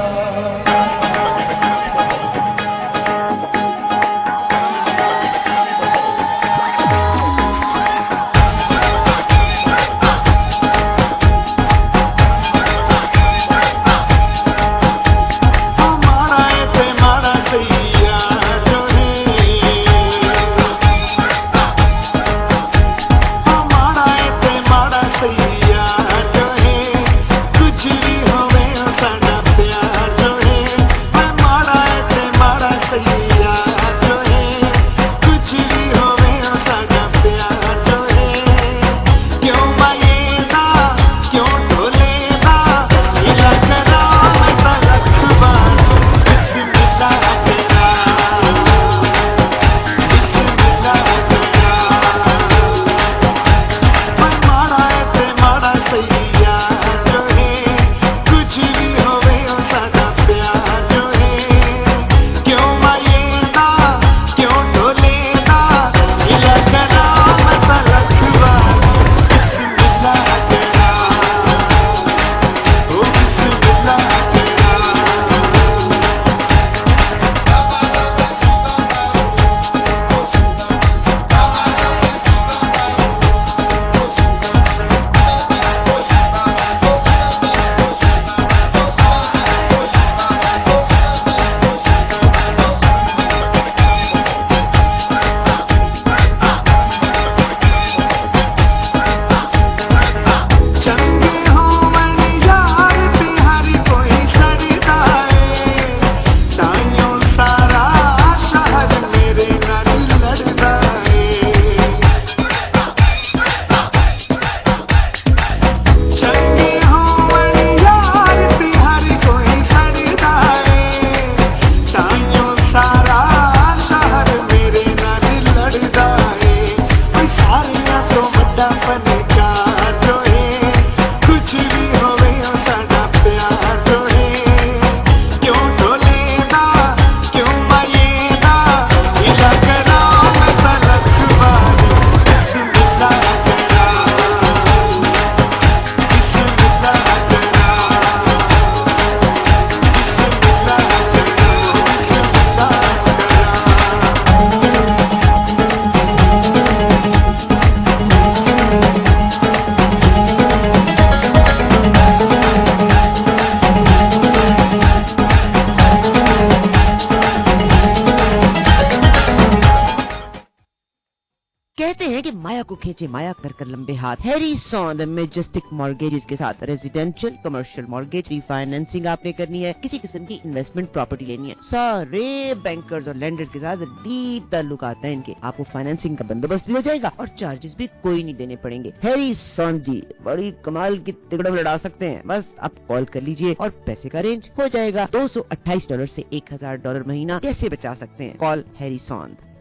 S13: کھینچے مایا کر کر لمبے ہاتھ۔ ہیری سون میجسٹک مارگیجز کے ساتھ residential commercial mortgage refinancing آپ نے کرنی ہے، کسی قسم کی انویسٹمنٹ پراپرٹی لینی ہے، سارے بینکرز اور لینڈرز کے ساتھ ڈیپ تعلقات ہیں ان کے، آپ کو فائنینسنگ کا بندوبست بھی ہو جائے گا اور چارجز بھی کوئی نہیں دینے پڑیں گے۔ ہیری سون جی بڑی کمال کی تگڑا لڑا سکتے ہیں، بس آپ کال کر لیجئے اور پیسے کا رینج ہو جائے گا۔ دو سو اٹھائیس ڈالر سے ایک ہزار ڈالر مہینہ کیسے بچا سکتے ہیں؟ Call Harrison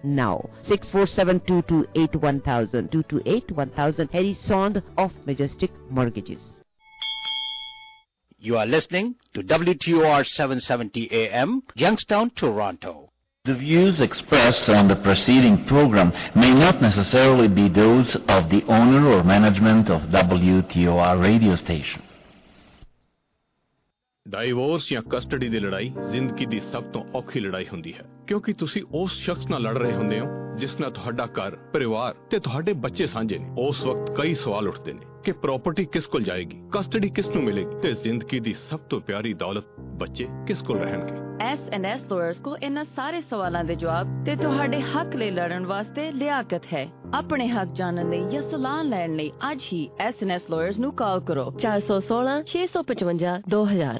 S13: now. six four seven, two two eight, one thousand, two two eight, one thousand, Harry Sond of Majestic Mortgages.
S12: You are listening to W T O R seven seventy A M, Youngstown, Toronto.
S14: The views expressed on the preceding program may not necessarily be those of the owner or management of W T O R radio station.
S15: Divorce ਜਾਂ custody ਦੀ ਲੜਾਈ ਜ਼ਿੰਦਗੀ ਦੀ ਸਭ ਤੋਂ ਔਖੀ ਲੜਾਈ ਹੁੰਦੀ ਹੈ ਕਿਉਂਕਿ ਤੁਸੀਂ ਉਸ ਸ਼ਖਸ ਨਾਲ ਲੜ ਰਹੇ ਹੁੰਦੇ ਹੋ ਜਿਸ ਨਾਲ ਤੁਹਾਡਾ ਘਰ, ਪਰਿਵਾਰ ਤੇ ਤੁਹਾਡੇ ਬੱਚੇ ਸਾਂਝੇ ਨੇ। ਉਸ ਵਕਤ ਕਈ ਸਵਾਲ ਉੱਠਦੇ ਨੇ ਕਿ ਪ੍ਰਾਪਰਟੀ ਕਿਸ ਕੋਲ ਜਾਏਗੀ, ਕਸਟਡੀ ਕਿਸ ਨੂੰ ਮਿਲੇਗੀ ਤੇ ਜ਼ਿੰਦਗੀ ਦੀ ਸਭ ਤੋਂ ਪਿਆਰੀ ਦੌਲਤ ਬੱਚੇ ਕਿਸ ਕੋਲ ਰਹਿਣਗੇ।
S9: ਐਸ ਐਂਡ ਐਸ ਲਾਇਰਸ ਕੋਲ ਇਹਨਾਂ ਸਾਰੇ ਸਵਾਲਾਂ ਦੇ ਜਵਾਬ ਤੇ ਤੁਹਾਡੇ ਹੱਕ ਲਈ ਲੜਨ ਵਾਸਤੇ ਲਿਆਕਤ ਹੈ। ਆਪਣੇ ਹੱਕ ਜਾਣਨ ਲਈ ਜਾਂ ਸਲਾਹ ਲੈਣ ਲਈ ਅੱਜ ਹੀ ਐਸ ਐਂਡ ਐਸ ਲਾਇਰਸ ਨੂੰ ਕਾਲ ਕਰੋ ਚਾਰ ਸੌ ਸੋਲਾਂ, ਛੇ ਸੌ ਪਚਵੰਜਾ, ਦੋ ਹਜ਼ਾਰ।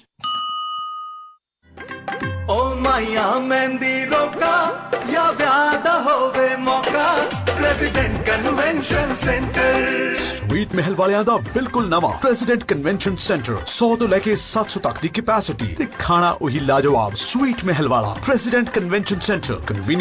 S3: ओ माया मेहंदी रोका या व्यादा होवे मौका प्रेसिडेंट कन्वेंशन सेंटर
S16: स्वीट महल वालियां दा बिल्कुल नवा प्रेसिडेंट कन्वेंशन सेंटर सौ तो लेके सात सौ तक दी कैपेसिटी ते खाना वही लाजवाब स्वीट महल वाला प्रेसिडेंट कन्वेंशन सेंटर।